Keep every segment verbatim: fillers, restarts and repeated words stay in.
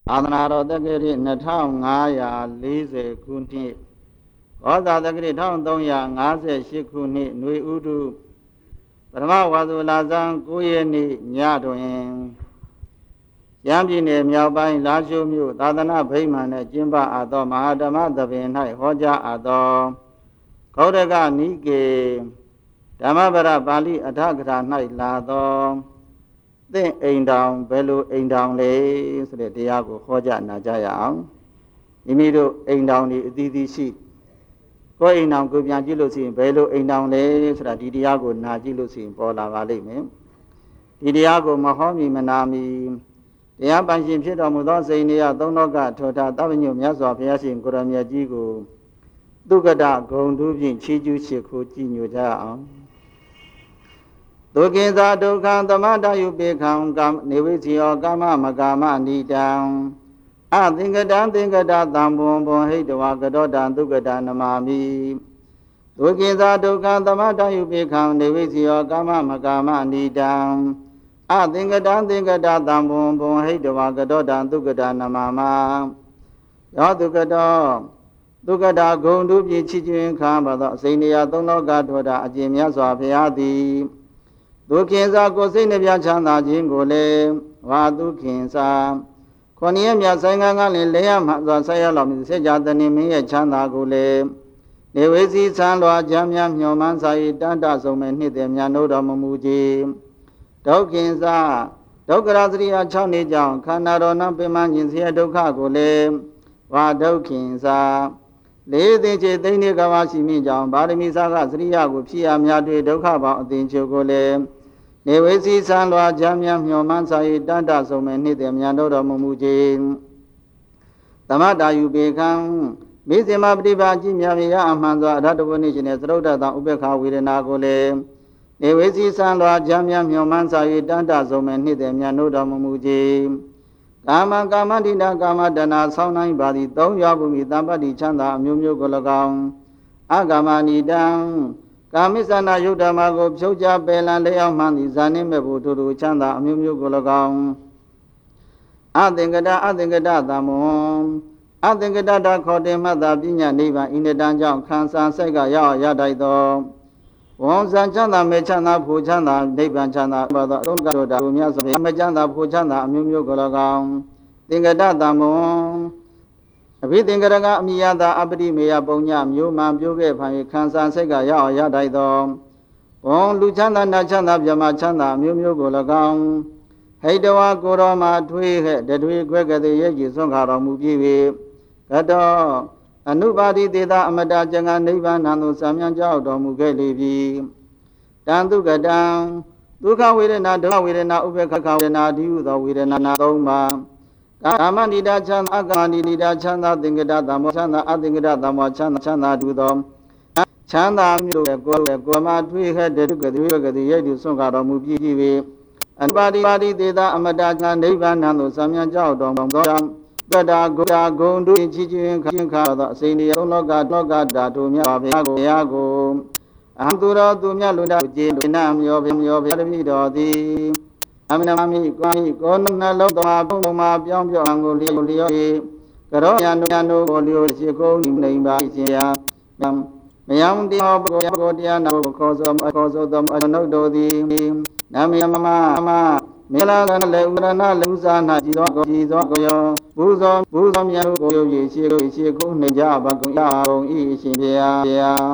သာသနာတော်တက္ကရီနှစ်ထောင်ငါးရာလေးဆယ်ခုနှစ်ဩဇာတက္ကရီတစ်ထောင်သုံးရာငါးဆယ်ရှစ်ခုနှစ်ຫນွေဥတုပထမဝါဆိုလဆန်းကိုးရက်နေ့ညတွင်ရန်ပြည်နယ်မြောက်ပိုင်းလာရှိုးမြို့သာသနာဗိမာန်နဲ့ကျင်းပအပ်သောမဟာဓမ္မသဘင်၌ဟောကြားအပ်သောဂௌဒကနိကေဓမ္မပရပါဠိအထကထာ၌လာသောသင်အိမ်တောင်ဘယ်လိုအိမ်တောင်လဲဆိုတဲ့တရားကိုဟောကြားနာကြရအောင်မိမိတို့အိမ်တောင်ဒီအသီးသီးရှိကိုယ်အိမ်တောင်ကိုပြန်ကြည့်လို့ရှိရင်ဘယ်လိုအိမ်တောင်လဲဆိုတာဒီတရားကိုနာကြည့်လို့ရှိရင်ပေါ်လာပါလိမ့်မယ်ဒီတရားကိုမဟောမီမနာမီတရားပိုင်ရှင်ဖြစ်တော်မူသောစိန်နေရသုံးတော်ကထောတာတပ္ပညုမြတ်စွာဘုရားရှင်ကိုရမြတ်ကြီးကိုသုကတဂုံတုဖြင့်ချီးကျူးရှိခိုးကြည်ညိုကြအောင်ဒုက္ခိသာဒုက္ခံသမတယုပေခံကာနေဝိစီယောကာမမကာမနိတံအသင်္ကတံသင်္ကတသံဘွန်ဘွန်ဟိတဝါကတောတံသုကတနမာမိဒုက္ခိသာဒုက္ခံသမတယုပေခံနေဝိစီယောကာမမကာမနိတံအသင်္ကတံသင်္ကတသံဘွန်ဘွန်ဟိတဝါကတောတံသုကတနမာမယောသုကတောသုကတာဂုံတုပြည့်ချီးကျူးခံပါသောအစိမ့်နေရသုံးလောကထောတာအကျင့်မြတ်စွာဘုရားသည်ဒုက္ခိသာကိုစိတ်နှပြချမ်းသာခြင်းကိုလည်းဝါဒုက္ခိသာခொနည်းမြတ်ဆိုင်ငံကလည်းလဲရမှစွာဆက်ရလောက်မြစေကြတဏိမင်းရဲ့ချမ်းသာကိုလည်းနေဝေစီဆန်းလွာချမ်းများမျှော်မှန်းစာ၏တန်တဆုံးမဲ့နှစ်သည်များနိုးတော်မမူခြင်းဒုက္ခိသာဒုက္ခရသရိယာ၆နှစ်ကြောင့်ခန္ဓာတော်၌ပင်မခြင်းစေဒုက္ခကိုလည်းဝါဒုက္ခိသာလေးသိချေသိနေကဘာရှိမိကြောင့်ဗာရမီစာကသရိယာကိုဖြစ်ရများတွေ့ဒုက္ခပေါင်းအသင်ချုပ်ကိုလည်းနေဝေစီဆန်းလွာချမ်းများမျှော်မှန်းစာ၏တန်တဆုံးမဲ့နှစ်သည်များနိုးတော်မမူခြင်းသမတယုပေခံမိစေမပฏิပါကြည်မြမြရအမှန်စွာအရတ္တဝနိရှင်နဲ့သရုတ်တတဥပေက္ခဝေဒနာကိုလည်းနေဝေစီဆန်းလွာချမ်းများမျှော်မှန်းစာ၏တန်တဆုံးမဲ့နှစ်သည်များနိုးတော်မမူခြင်းကာမကာမတိတာကာမတဏဆောင်းနိုင်ပါသည်သုံးရွာဘုမိတမ္ပတ္တိချမ်းသာအမျိုးမျိုးကို၎င်းအကာမဏိတံကာမိသနာယုတ်ဓမ္မကိုဖြုတ်ချပယ်လံလျောက်မှန်သည်ဇာနိမဲ့ဖို့တို့တို့ချမ်းသာအမျိုးမျိုးကို၎င်းအသင်္ကတအသင်္ကတသမွန်အသင်္ကတတာခေါ်တင်မှတ်သာပညာနိဗ္ဗာန်ဤနှစ်တန်းကြောင့်ခံစားစိတ်ကရောက်ရတိုက်သောဝံဇံချမ်းသာမေချမ်းသာဖို့ချမ်းသာနိဗ္ဗာန်ချမ်းသာဘာသောအလုံးကတော့ဒါမြတ်စွာဘုရားမချမ်းသာဖို့ချမ်းသာအမျိုးမျိုးကို၎င်းသင်္ကတသမွန်အဘိသင်္ကရကအမိယတာအပတိမေယပုံညမျိုးမှန်ပြိုးခဲ့ဖန်ခံစားစိတ်ကရောက်ရတိုက်သောဘုံလူချမ်းသာနတ်ချမ်းသာမြမချမ်းသာအမျိုးမျိုးကို၎င်းဟိတဝါကိုတော်မှာထွေးခဲ့တထွေခွဲကတဲ့ရဲ့ကြီးစွန့်ခါတော်မူပြီးပြီကတောအနုပါတိတေသာအမတကျင်္ဂနိဗ္ဗာန်သို့ဆံမြန်ကြောက်တော်မူခဲ့လေပြီတန်တုကတံဒုက္ခဝေဒနာဒုက္ခဝေဒနာဥပေက္ခဝေဒနာဒီဟုသောဝေဒနာသုံးပါးကာမဏိတာချမ်းသာအကာမဏိတာချမ်းသာသင်္ကတသမ္မောချမ်းသာအသင်္ကတသမ္မောချမ်းသာချမ်းသာတူသောချမ်းသာမျိုးကိုယ်ကိုယ်မှာထွေးခဲ့တဲ့ကတိကတိရဲ့ဒီဆွန့်ခါတော်မူပြီးပြီအနုပါတိပါတိတေသာအမတကျန်နိဗ္ဗာန်သို့ဆံမြန်ကြောက်တော်မူသောတတ္တာဂုတာဂုံတို့ချီးကျူးခြင်းခါသောအစိမ့်တရားလောကလောကဓာတုမြတ်ဘုရားကိုဘုရားကိုအဟံသူတော်သူမြတ်လူတော်ကျေလူနာမျောမျောဘုရားတပည့်တော်သည်အမနမမိကွာမိကိုနှလုံးတော်ဘုံမှာပြောင်းပြောင်းကိုလျော်လျော်ကရောညာနုညာနုကိုလျော်ရှိကုန်နေပါရှင်ရာမယံတရားဘုရားတရားနာခေါ်သောခေါ်သောသောအနုတော်သည်နမယမမမမေလာကလည်းဥရဏလေဥစားနာကြည်သောကိုကြည်သောကိုယောဘူဇောဘူဇောမြတ်ကိုယုတ်ရည်ရှိကိုရှိကိုနှိမ့်ကြပါကုန်ရအောင်ဤရှင်ဘုရားဘုရား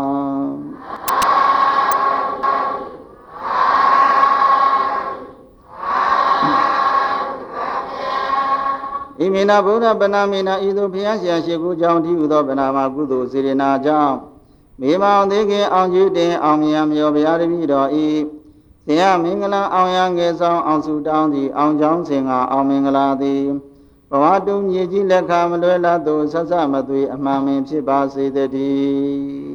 ဣမိနာဗုဒ္ဓပနာမိနာဤသို့ဘုရားရှင်ရှိခိုးကြောင်းဒီဟုသောပနာမကုသိုလ်စေရနာကြောင့်မေမောင်သေးခင်အောင်ကျူးတင်အောင်မြတ်မြောဘုရားတပည့်တော်ဤဆရာမင်္ဂလာအောင်ရငယ်ဆောင်အောင်စုတောင်းသည်အောင်ချောင်းစင်ကအောင်မင်္ဂလာသည်ဘဝတုံမြေကြီးလက်ခမလွဲလာသို့ဆက်ဆမသွေအမှန်ပင်ဖြစ်ပါစေတည်း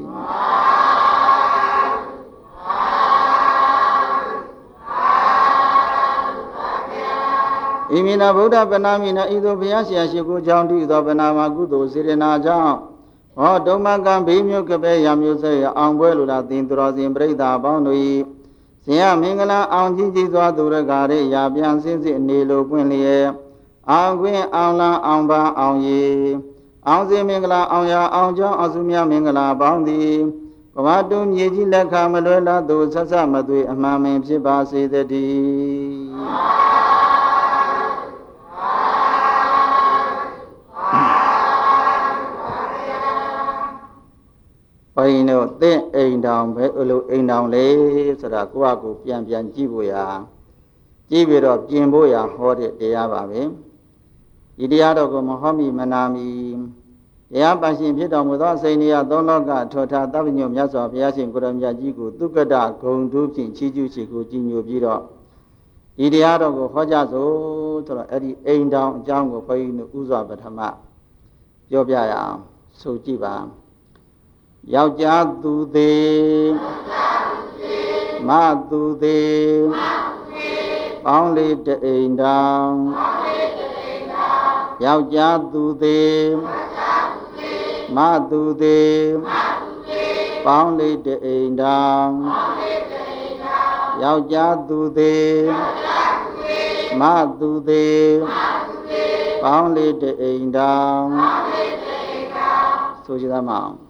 ဣမိနာဗုဒ္ဓပနာမိနာဤသို့ဘုရားရှင်ရှိခိုးကြောင်းတည်သောပနာမကုသိုလ်စေရနာကြောင့်ဟောဒုမကံဘေးမျိုးကပဲရမျိုးစေအောင်ပွဲလိုလားသင်တော်စဉ်ပြိဿအပေါင်းတို့၏ဆရာမင်္ဂလာအောင်ကြီးကြီးစွာသူရကာရေရာပြန်စင်းစစ်အနေလိုပွင့်လျက်အောင်ခွင့်အောင်လန်းအောင်ပါအောင်ရီအောင်စီမင်္ဂလာအောင်ရအောင်ကျောင်းအောင်စုမြမင်္ဂလာပေါင်းသည်ဘဝတုမြေကြီးလက်ခမလွယ်လာသူဆက်ဆက်မသွေအမှန်ပင်ဖြစ်ပါစေတည်းဘိုင်းတို့တင့်အိမ်တောင်ပဲအလိုအိမ်တောင်လေဆိုတာကိုယ့်အကူပြန်ပြန်ကြည့်ဖို့ရာကြည့်ပြီးတော့ပြင်ဖို့ရာဟောတဲ့တရားပါပဲဒီတရားတော်ကိုမဟောမိမနာမီတရားပန်ရှင်ဖြစ်တော်မူသောစိန်နေရသုံးလောကထောထားတပ္ပညုမြတ်စွာဘုရားရှင်ကိုရမြတ်ကြီးကိုသူကတ္တဂုံတုဖြင့်ချီးကျူးရှိကိုကြည်ညိုပြီးတော့ဒီတရားတော်ကိုဟောကြားစို့ဆိုတော့အဲ့ဒီအိမ်တောင်အကြောင်းကိုဘုန်းကြီးတို့ဥစွာပထမပြောပြရအောင်ဆိုကြည့်ပါယောက်ျားသူသေးမသူသေးပေါင်းလေးတအိမ်တောင်ယောက်ျားသူသေးမသူသေးပေါင်းလေးတအိမ်တောင်ယောက်ျားသူသေးမသူသေးပေါင်းလေးတအိမ်တောင်ဆိုကြသမောင်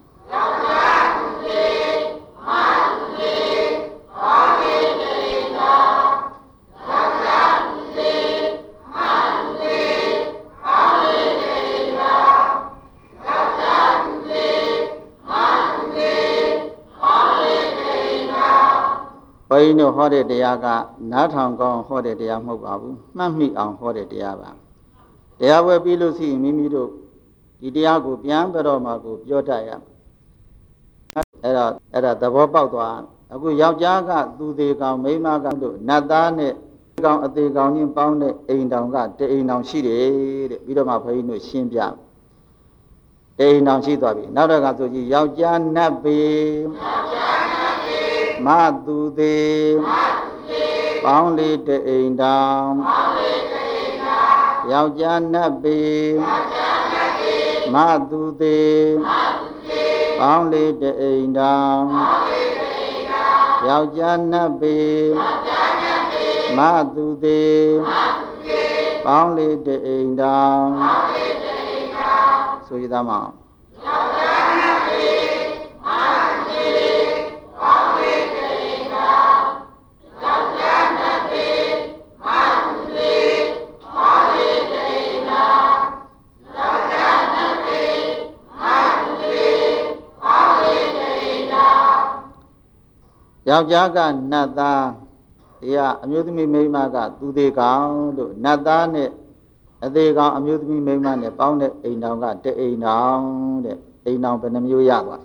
ဘုန်းကြီးတို့ဟောတဲ့တရားကနားထောင်ကောင်းဟောတဲ့တရားမဟုတ်ပါဘူးမှတ်မိအောင်ဟောတဲ့တရားပါတရားဝဲပြီးလို့ရှိရင်မိမိတို့ဒီတရားကိုပြန်ပြတော့မှကိုပြောတတ်ရအဲ့ဒါအဲ့ဒါသဘောပေါက်သွားအခုယောက်ျားကသူသေးကောင်မိန်းမကတို့နတ်သားနဲ့ကောင်အသေးကောင်ချင်းပေါင်းတဲ့အိမ်တောင်ကတအိမ်တောင်ရှိတယ်တဲ့ပြီးတော့မှဘုန်းကြီးတို့ရှင်းပြတအိမ်တောင်ရှိသွားပြီနောက်တော့ကဆိုကြည့်ယောက်ျားနတ်ပေမသူသေးပေါင်းလေးတအိမ်တောင်ယောက်ျားနတ်ပေမသူသေးပေါင်းလေးတအိမ်တောင်ယောက်ျားနတ်ပေမသူသေးပေါင်းလေးတအိမ်တောင်ဆိုရသားမအောင်ယောက်ျားကနတ်သားတရားအမျိုးသမီးမိန်းမကသူသေးကောင်တို့နတ်သားနဲ့အသေးကောင်အမျိုးသမီးမိန်းမနဲ့ပေါင်းတဲ့အိမ်တောင်ကတအိမ်တောင်တဲ့အိမ်တောင်ဘယ်နှမျိုးရသွား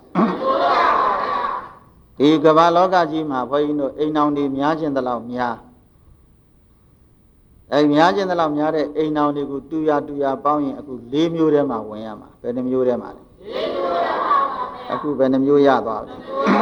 ဒီကမ္ဘာလောကကြီးမှာဘုန်းကြီးတို့အိမ်တောင်တွေများခြင်းတလောက်များအဲများခြင်းတလောက်များတဲ့အိမ်တောင်တွေကိုတူရတူရပေါင်းရင်အခု၄မျိုးထဲမှာဝင်ရမှာဘယ်နှမျိုးထဲမှာလဲ၄မျိုးထဲမှာအခုဘယ်နှမျိုးရသွားပြီ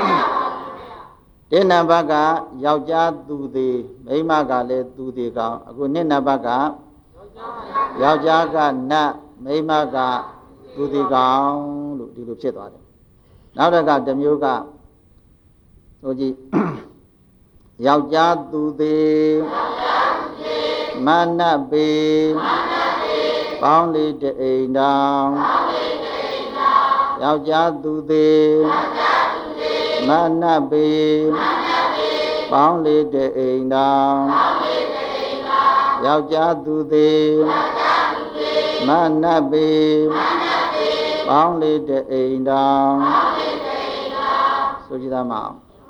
တစ်နံပါတ်ကယောက်ျားသူသေးမိန်းမကလည်းသူသေးကောင်းအခုနှစ်နံပါတ်ကယောက်ျားကနတ်မိန်းမကသူသေးကောင်းလို့ဒီလိုဖြစ်သွားတယ်နောက်တစ်ခါတစ်မျိုးကဆိုကြည့်ယောက်ျားသူသေးမနတ်ပေပေါင်းလေးတအိမ်တောင်ယောက်ျားသူသေးမနတ်ပေပေါင်းလေးတအိမ်တောင်ယောက်ျားသူသေးမနတ်ပေပေါင်းလေးတအိမ်တောင်ဆိုကြည့်သားမအောင်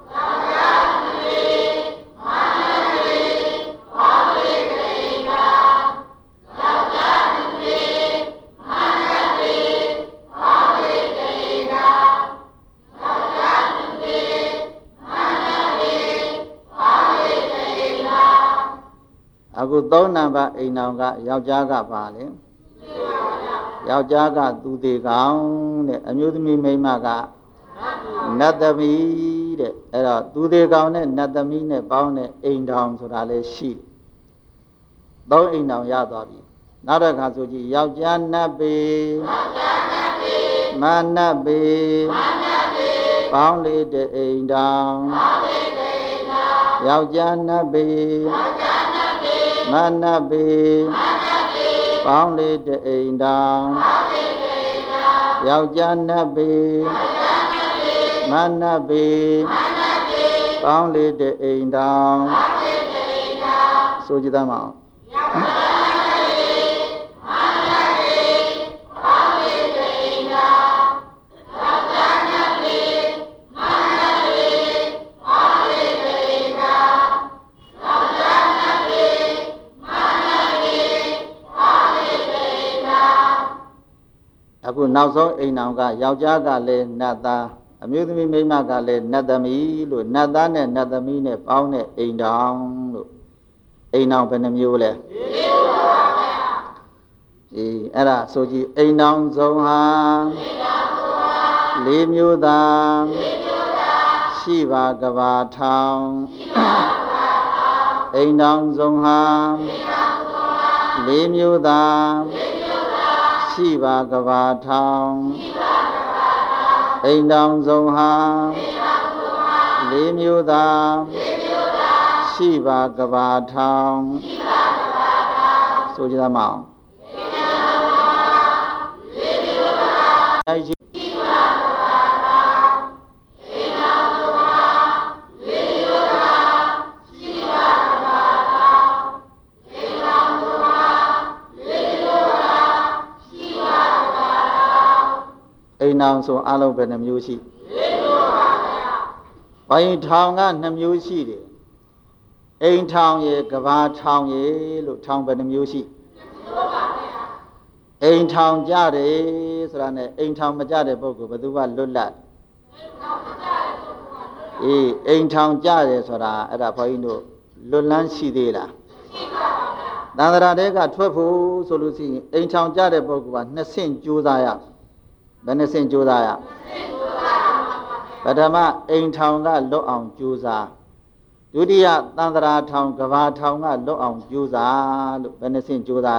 အခုသုံးနံပါတ်အိမ်တော်ကယောက်ျားကပါလေယောက်ျားကသူသေးကောင်တဲ့အမျိုးသမီးမိန်းမကနတ်သမီးတဲ့အဲ့တော့သူသေးကောင်နဲ့နတ်သမီးနဲ့ပေါင်းတဲ့အိမ်တော်ဆိုတာလည်းရှိသုံးအိမ်တော်ရသွားပြီနောက်တစ်ခါဆိုကြည့်ယောက်ျားနတ်ပေမနတ်ပေပေါင်းလေးတဲ့အိမ်တော်ယောက်ျားနတ်ပေမနတ်ပေပေါင်းလေးတအိမ်တောင်ယောက်ျားနတ်ပေမနတ်ပေပေါင်းလေးတအိမ်တောင်ဆိုကြည့်သားမအောင်အခုနောက်ဆုံးအိမ်တော်ကယောက်ျားကလည်းနတ်သားအမျိုးသမီးမိန်းမကလည်းနတ်သမီးလို့နတ်သားနဲ့နတ်သမီးနဲ့ပေါင်းတဲ့အိမ်တော်လို့အိမ်တော်ဘယ်နှမျိုးလဲဒီအဲ့ဒါဆိုကြည့်အိမ်တော်ဆုံးဟာလေးမျိုးသာရှိပါကဘာထောင်အိမ်တော်ဆုံးဟာလေးမျိုးသာရှိပါကဘာထောင်အိမ်တောင်ဆုံးဟာလေးမျိုးသာရှိပါကဘာထောင်ဆိုကြပါမအောင်အိမ်အောင်ဆိုအလုံးပဲနှမျိုးရှိလေးမျိုးပါဗျာ။အိမ်ထောင်ကနှမျိုးရှိတယ်။အိမ်ထောင်ရေကဘာထောင်ရေလို့ထောင်ပဲနှမျိုးရှိမျိုးပါဗျာ။အိမ်ထောင်ကြတယ်ဆိုတာနဲ့အိမ်ထောင်မကြတဲ့ပုဂ္ဂိုလ်ဘယ်သူကလွတ်လပ်အေးအိမ်ထောင်ကြတယ်ဆိုတာအဲ့ဒါဘုန်းကြီးတို့လွတ်လန်းရှိသေးလားရှိပါပါဗျာ။သံဃာတဲကထွက်ဖို့ဆိုလို့ရှိရင်အိမ်ထောင်ကြတဲ့ပုဂ္ဂိုလ်ကနှစ်ဆင့်ကြိုးစားရဘယ်နှဆင့်ကြိုးစားရပထမအိမ်ထောင်ကလွတ်အောင်ကြိုးစားဒုတိယသန္တရာထောင်ကဘာထောင်ကလွတ်အောင်ကြိုးစားလို့ဘယ်နှဆင့်ကြိုးစားရ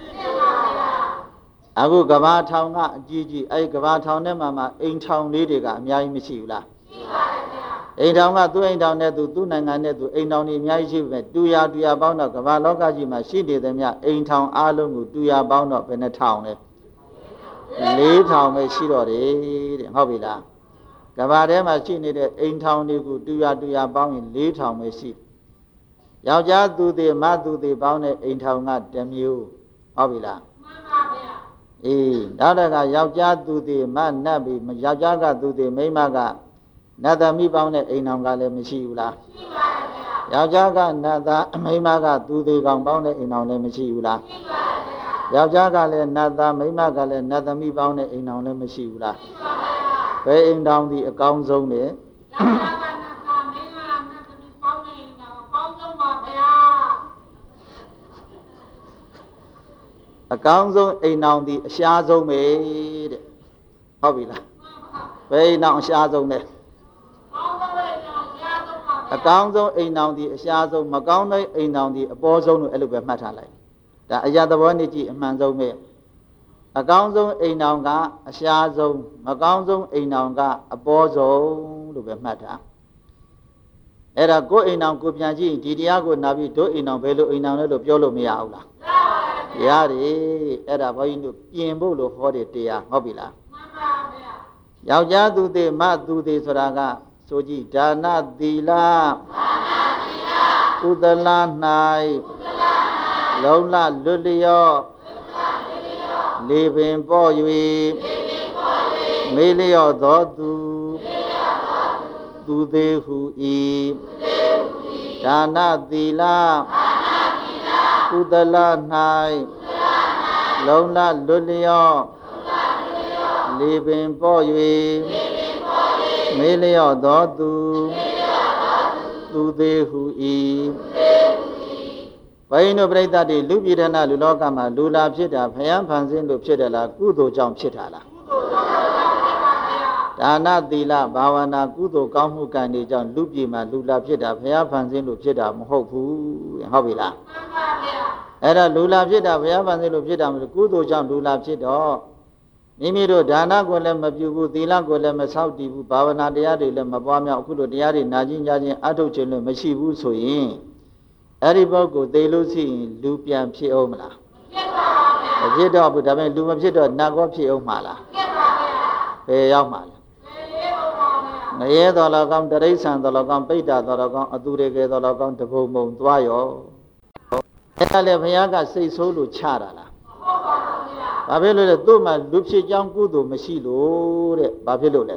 အခုကဘာထောင်ကအကြီးကြီးအဲ့ကဘာထောင်ထဲမှာမှအိမ်ထောင်လေးတွေကအများကြီးမရှိဘူးလားရှိပါတယ်ဗျာအိမ်ထောင်ကသူ့အိမ်ထောင်နဲ့သူသူ့နိုင်ငံနဲ့သူအိမ်ထောင်တွေအများကြီးရှိပဲတူရတူရပေါင်းတော့ကဘာလောကကြီးမှာရှိနေသည်မြအိမ်ထောင်အလုံးကိုတူရပေါင်းတော့ဘယ်နှထောင်လဲလေးထောင်ပဲရှိတော့တယ်တဲ့ဟုတ်ပြီလားကဘာထဲမှာရှိနေတဲ့အိမ်ထောင်တွေကိုတူရတူရပေါင်းရင်လေးထောင်ပဲရှိယောက်ျားသူတွေမသူတွေပေါင်းတဲ့အိမ်ထောင်ကတစ်မျိုးဟုတ်ပြီလားမှန်ပါဗျာအေးနောက်တစ်ခါယောက်ျားသူတွေမနတ်ပြီယောက်ျားကသူတွေမိန်းမကနတ်သမီးပေါင်းတဲ့အိမ်ထောင်ကလည်းမရှိဘူးလားရှိပါတယ်ဗျာယောက်ျားကနတ်သားမိန်းမကသူတွေကောင်ပေါင်းတဲ့အိမ်ထောင်လည်းမရှိဘူးလားရှိပါတယ်ယောက်ျားကလည်းနတ်သားမိန်းမကလည်းနတ်သမီးပေါင်းတဲ့အိမ်တော်လည်းမရှိဘူးလားဘယ်အိမ်တော်ဒီအကောင်းဆုံးလဲယောက်ျားကနတ်သားမိန်းမနတ်သမီးပေါင်းတဲ့အိမ်တော်အကောင်းဆုံးပါဗျာအကောင်းဆုံးအိမ်တော်ဒီအရှားဆုံးပဲတဲ့ဟုတ်ပြီလားဘယ်အိမ်တော်အရှားဆုံးလဲအကောင်းဆုံးအိမ်တော်ဒီအရှားဆုံးမကောင်းတဲ့အိမ်တော်ဒီအပေါ်ဆုံးလို့အဲ့လိုပဲမှတ်ထားလိုက်ဒါအရာသဘောနဲ့ကြည့်အမှန်ဆုံးပဲအကောင်းဆုံးအိမ်တော်ကအရှားဆုံးမကောင်းဆုံးအိမ်တော်ကအပေါ်ဆုံးလို့ပဲမှတ်တာအဲ့ဒါကိုယ်အိမ်တော်ကိုပြန်ကြည့်ဒီတရားကိုနာပြီးတို့အိမ်တော်ဘယ်လိုအိမ်တော်လဲလို့ပြောလို့မရဘူးလားရတယ်အဲ့ဒါဘုန်းကြီးတို့ပြင်ဖို့လို့ဟောတဲ့တရားဟုတ်ပြီလားမှန်ပါဗျာယောက်ျားသူတွေမသူတွေဆိုတာကဆိုကြည့်ဒါနသီလဒါနသီလကုသလ၌လုံးလလွတ်လျော့လေပင်ပေါ်၍မေလျော့သောသူသူသေးဟုဤဒါနသီလကုသလ၌လုံးလလွတ်လျော့လေပင်ပေါ်၍မေလျော့သောသူသူသေးဟုဤဘိန်းတို့ပြိဿတွေလူပြည်ဌာနလူလောကမှာလူလာဖြစ်တာဖယံဖန်ဆင်းလို့ဖြစ်တယ်လားကုသိုလ်ကြောင့်ဖြစ်တာလားကုသိုလ်ကြောင့်ဖြစ်ပါဗျာဒါနသီလဘာဝနာကုသိုလ်ကောင်းမှုကံတွေကြောင့်လူပြည်မှာလူလာဖြစ်တာဖယံဖန်ဆင်းလို့ဖြစ်တာမဟုတ်ဘူးဟုတ်ပြီလားမှန်ပါဗျာအဲ့ဒါလူလာဖြစ်တာဖယံဖန်ဆင်းလို့ဖြစ်တာမဟုတ်ကုသိုလ်ကြောင့်လူလာဖြစ်တော့မိမိတို့ဒါနကိုလည်းမပြုဘူးသီလကိုလည်းမဆောက်တည်ဘူးဘာဝနာတရားတွေလည်းမပွားများအခုလိုတရားတွေနာကျင်ကြခြင်းအထုတ်ခြင်းလည်းမရှိဘူးဆိုရင်အဲ့ဒီပုဂ္ဂိုလ်သေလို့ရှိရင်လူပြန်ဖြစ်အောင်မလားဖြစ်ပါပါဗျာဖြစ်တော့ဘူးဒါပေမဲ့လူမဖြစ်တော့နတ်ကောဖြစ်အောင်မှာလားဖြစ်ပါဗျာဘယ်ရောက်မှာလဲငရဲတော်တော်ကောင်းတရိษံတော်တော်ကောင်းပိဋ္ဌာတော်တော်ကောင်းအသူရေကတော်တော်ကောင်းတဘုံဘုံသွားရောအဲ့ဒါလေဘုရားကစိတ်ဆိုးလို့ချတာလားဘာဖြစ်လို့လဲသူ့မှာလူဖြစ်ကြောင်းကုသိုလ်မရှိလို့တဲ့ဘာဖြစ်လို့လဲ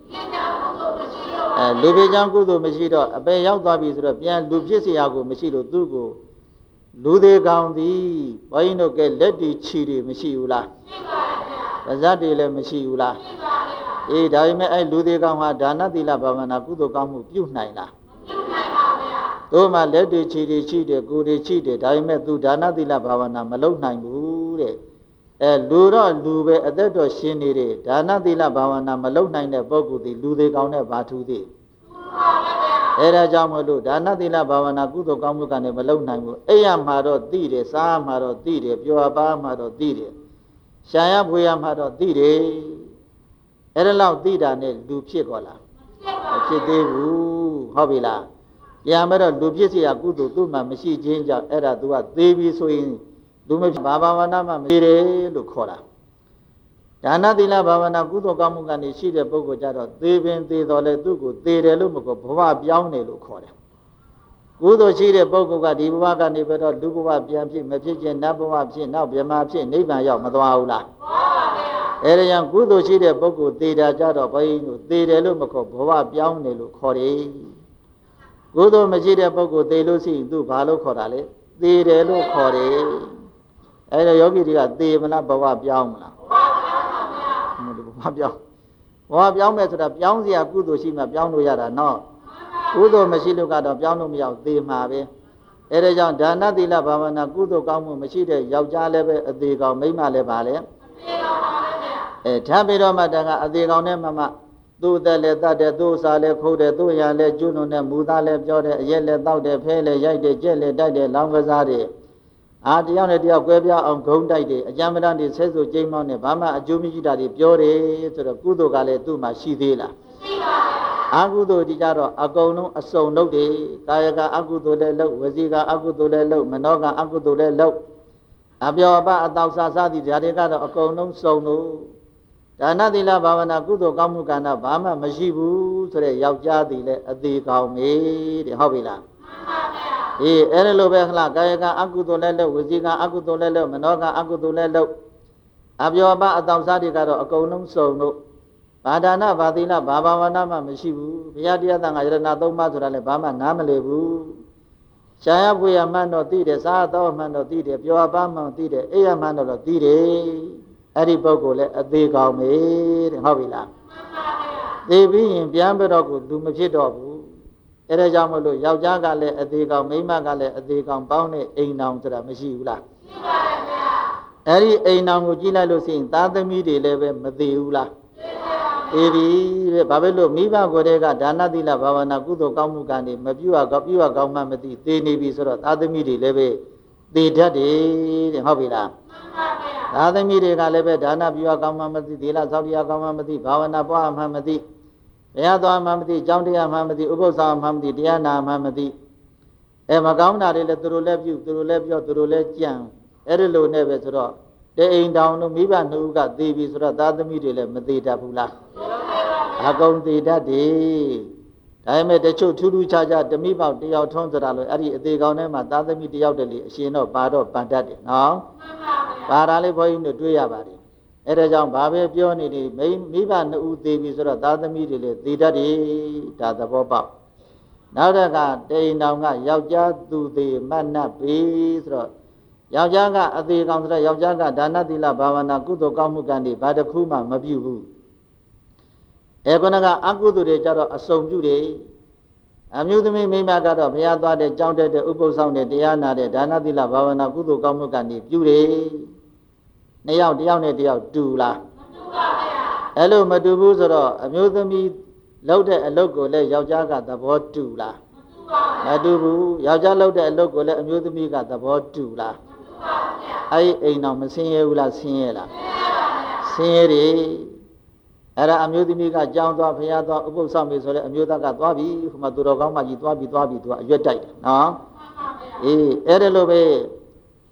အဲလူဖြစ်ကြောင်းကုသိုလ်မရှိတော့အပေရောက်သွားပြီဆိုတော့ပြန်လူဖြစ်เสียကိုမရှိလို့သူ့ကိုလူသေးကောင်းသည်ဘုန်းကြီးတို့ကလက်တီချီတွေမရှိဘူးလားရှိပါဗျာပါဇတ်တွေလည်းမရှိဘူးလားရှိပါဗျာအေးဒါပေမဲ့အဲ့လူသေးကောင်းဟာဒါနသီလဘာဝနာကုသိုလ်ကောင်းမှုပြုနိုင်လားပြုနိုင်ပါဗျာတို့မှလက်တီချီတွေရှိတယ်ကိုယ်တွေရှိတယ်ဒါပေမဲ့သူဒါနသီလဘာဝနာမလုပ်နိုင်ဘူးတဲ့အဲလူတော့လူပဲအသက်တော်ရှင်နေတယ်ဒါနသီလဘာဝနာမလုပ်နိုင်တဲ့ပုဂ္ဂိုလ်ဒီလူသေးကောင်းတဲ့ဘာထူးသည်အဲဒါကြောင့်မလို့ဒါနသီလဘာဝနာကုသိုလ်ကောင်းမှုကလည်းမလုပ်နိုင်ဘူးအဲ့ရမှာတော့သိတယ်စားမှာတော့သိတယ်ပျော်ပါမှာတော့သိတယ်ရှာရဖွေရမှာတော့သိတယ်အဲ့ဒါလောက်သိတာနဲ့လူဖြစ်ကောလားမဖြစ်သေးဘူးဟုတ်ပြီလားပြန်မဲ့တော့လူဖြစ်เสียကုသိုလ်သူ့မှာမရှိခြင်းကြောင့်အဲ့ဒါ तू ကသေးပြီဆိုရင်လူမဖြစ်ဘာဘာဝနာမှမရှိတယ်လို့ခေါ်တာဒါနသီလဘာဝနာကုသိုလ်ကောင်းမှုကနေရှိတဲ့ပုဂ္ဂိုလ်ကြတော့သေပင်သေတော်လဲသူ့ကိုသေတယ်လို့မခေါ်ဘဝပြောင်းတယ်လို့ခေါ်တယ်ကုသိုလ်ရှိတဲ့ပုဂ္ဂိုလ်ကဒီဘဝကနေပြီးတော့လူဘဝပြန်ဖြစ်မဖြစ်ခြင်းနတ်ဘဝဖြစ်နောက်ဗြဟ္မာဖြစ်နိဗ္ဗာန်ရောက်မသွားဘူးလားသွားပါဗျာအဲဒါကြောင့်ကုသိုလ်ရှိတဲ့ပုဂ္ဂိုလ်သေတာကြတော့ဘုန်းကြီးတို့သေတယ်လို့မခေါ်ဘဝပြောင်းတယ်လို့ခေါ်တယ်ကုသိုလ်မရှိတဲ့ပုဂ္ဂိုလ်သေလို့ရှိရင်သူဘာလို့ခေါ်တာလဲသေတယ်လို့ခေါ်တယ်အဲဒါယောဂီတွေကသေမလားဘဝပြောင်းမလားဘဝပြောင်းဘဝပြောင်းမယ်ဆိုတာပြောင်းเสียကုသိုလ်ရှိမှပြောင်းလို့ရတာနော်ကုသိုလ်မရှိလို့ကတော့ပြောင်းလို့မရဘူးသေမှာပဲအဲဒါကြောင့်ဒါနသီလဘာဝနာကုသိုလ်ကောင်းမှုမရှိတဲ့ယောက်ျားလည်းပဲအသေးကောင်မိန်းမလည်းပါလေအသေးကောင်ပါပဲအဲထပ်ပြီးတော့မှတန်ကအသေးကောင်နဲ့မှမှသူ့အသက်လည်းတတ်တယ်သူ့စားလည်းခိုးတယ်သူ့ရလည်းကျွလွန်တယ်မူသားလည်းပြောတယ်အရက်လည်းတောက်တယ်ဖဲလည်းရိုက်တယ်ကြက်လည်းတိုက်တယ်လောင်းကစားတယ်အာတယောက်နဲ့တယောက်ကွဲပြားအောင်ဂုံတိုက်တယ်အကြမ်းမတမ်းတွေဆဲဆူကျိမ်းမောင်းတယ်ဘာမှအကျိုးမရှိတာတွေပြောတယ်ဆိုတော့ကုသိုလ်ကလည်းသူ့မှာရှိသေးလားရှိပါဘူးအကုသိုလ်ဒီကြတော့အကုန်လုံးအစုံလုပ်တယ်ကာယကအကုသိုလ်လည်းလုပ်ဝစီကအကုသိုလ်လည်းလုပ်မနောကအကုသိုလ်လည်းလုပ်အပျော်အပအတောက်စားစားသည့်ဓာတ်တွေကတော့အကုန်လုံးစုံလို့ဒါနသီလဘာဝနာကုသိုလ်ကောင်းမှုကဏ္ဍဘာမှမရှိဘူးဆိုတဲ့ယောက်ျားသည်လည်းအသေးကောင်းမေတဲ့ဟုတ်ပြီလားမှန်ပါဗျာအေးအဲ့လိုပဲခလားကာယကအကုသိုလ်လည်းလုပ်ဝစီကအကုသိုလ်လည်းလုပ်မနောကအကုသိုလ်လည်းလုပ်အပျော်အပအတောက်စားတွေကတော့အကုန်လုံးစုံလို့ဘာဒါနဘာသီလဘာဘာဝနာမှမရှိဘူးဘုရားတရားသံဃာယရဏသုံးပါးဆိုတာလည်းဘာမှနားမလည်ဘူးရှားရဖွေရမှန်တော့သိတယ်စားတော့မှန်တော့သိတယ်ပျော်ပါမှန်သိတယ်အေးရမှန်တော့သိတယ်အဲ့ဒီပုဂ္ဂိုလ်လည်းအသေးကောင်းမေတဲ့ဟုတ်ပြီလားမှန်ပါဗျာသိပြီးရင်ပြန်ပြီးတော့ကိုလူမဖြစ်တော့ဘူးအဲဒါကြောင့်မလို့ယောက်ျားကလည်းအသေးကောင်မိန်းမကလည်းအသေးကောင်ပေါင်းတဲ့အိမ်တော်ဆိုတာမရှိဘူးလားရှိပါတယ်ဗျာအဲ့ဒီအိမ်တော်ကိုကြည့်လိုက်လို့ရှိရင်သားသမီးတွေလည်းပဲမသေးဘူးလားသိပြီတဲ့ဘာဖြစ်လို့မိဘကိုယ်တည်းကဒါနသီလဘာဝနာကုသိုလ်ကောင်းမှုကနေမပြုတ်ကောပြုတ်ကောင်းမှမသိသေနေပြီဆိုတော့သားသမီးတွေလည်းပဲသေတတ်တယ်တဲ့ဟုတ်ပြီလားမှန်ပါဗျာသားသမီးတွေကလည်းပဲဒါနပြုတ်ကောင်းမှမသိသီလစောင့်တရားကောင်းမှမသိဘာဝနာပွားမှမသိဘုရားသွားမှမသိကျောင်းတရားမှမသိဥပုသ္စာမှမသိတရားနာမှမသိအဲမကောင်းတာတွေလည်းသူတို့လည်းပြုသူတို့လည်းပြောသူတို့လည်းကြံအဲ့ဒီလိုနဲ့ပဲဆိုတော့တဲ့အိမ်တောင်တို့မိဘနှစ်ဦးကသေပြီဆိုတော့သားသမီးတွေလည်းမသေးတတ်ဘူးလားအကုန်သေးတတ်တယ်ဒါပေမဲ့တချို့ထူးထူးခြားခြားဓမိပေါက်တယောက်ထုံးစရာလို့အဲ့ဒီအသေးကောင်ထဲမှာသားသမီးတယောက်တည်းလေအရှင်တော့ပါတော့ပန်တတ်တယ်နော်ပါတာလေးဘုန်းကြီးတို့တွေ့ရပါတယ်အဲ့ဒါကြောင့်ဘာပဲပြောနေတယ်မိမိဘနှစ်ဦးသေးပြီဆိုတော့သားသမီးတွေလည်းသေတတ်တယ်ဒါသဘောပေါက်နောက်တစ်ခါတိန်တောင်ကယောက်ျားသူသေးမတ်နတ်ပြီဆိုတော့ယောက်ျားကအသေးကောင်ဆိုတော့ယောက်ျားကဒါနသီလဘာဝနာကုသိုလ်ကောင်းမှုကံတွေဘာတစ်ခုမှမပြုဘူးအဲခုနကအကုသိုလ်တွေကြတော့အစုံပြုတယ်အမျိုးသမီးမိန်းမကတော့ဘုရားသွားတဲ့ကြောင်းတဲ့ဥပုသ်ဆောင်တဲ့တရားနာတဲ့ဒါနသီလဘာဝနာကုသိုလ်ကောင်းမှုကံတွေပြုတယ်နှစ်ယောက်တယောက်နဲ့တယောက်တူလားမတူပါဘူးအဲ့လိုမတူဘူးဆိုတော့အမျိုးသမီးလုပ်တဲ့အလုပ်ကိုလည်းယောက်ျားကသဘောတူလားမတူဘူးယောက်ျားလုပ်တဲ့အလုပ်ကိုလည်းအမျိုးသမီးကသဘောတူလားမတူပါဘူးအဲ့ဒီအိမ်တော်မဆင်းရဲဘူးလားဆင်းရဲလားဆင်းရဲတယ်အဲ့ဒါအမျိုးသမီးကကြောင်းသွားဖျားသွားဥပုသ်ဆောင်ပြီဆိုလဲအမျိုးသားကသွားပြီဟိုမှာသူတော်ကောင်းမကြီးသွားပြီသွားပြီသူကအရွက်တိုက်တယ်နော်အေးအဲ့ဒါလိုပဲ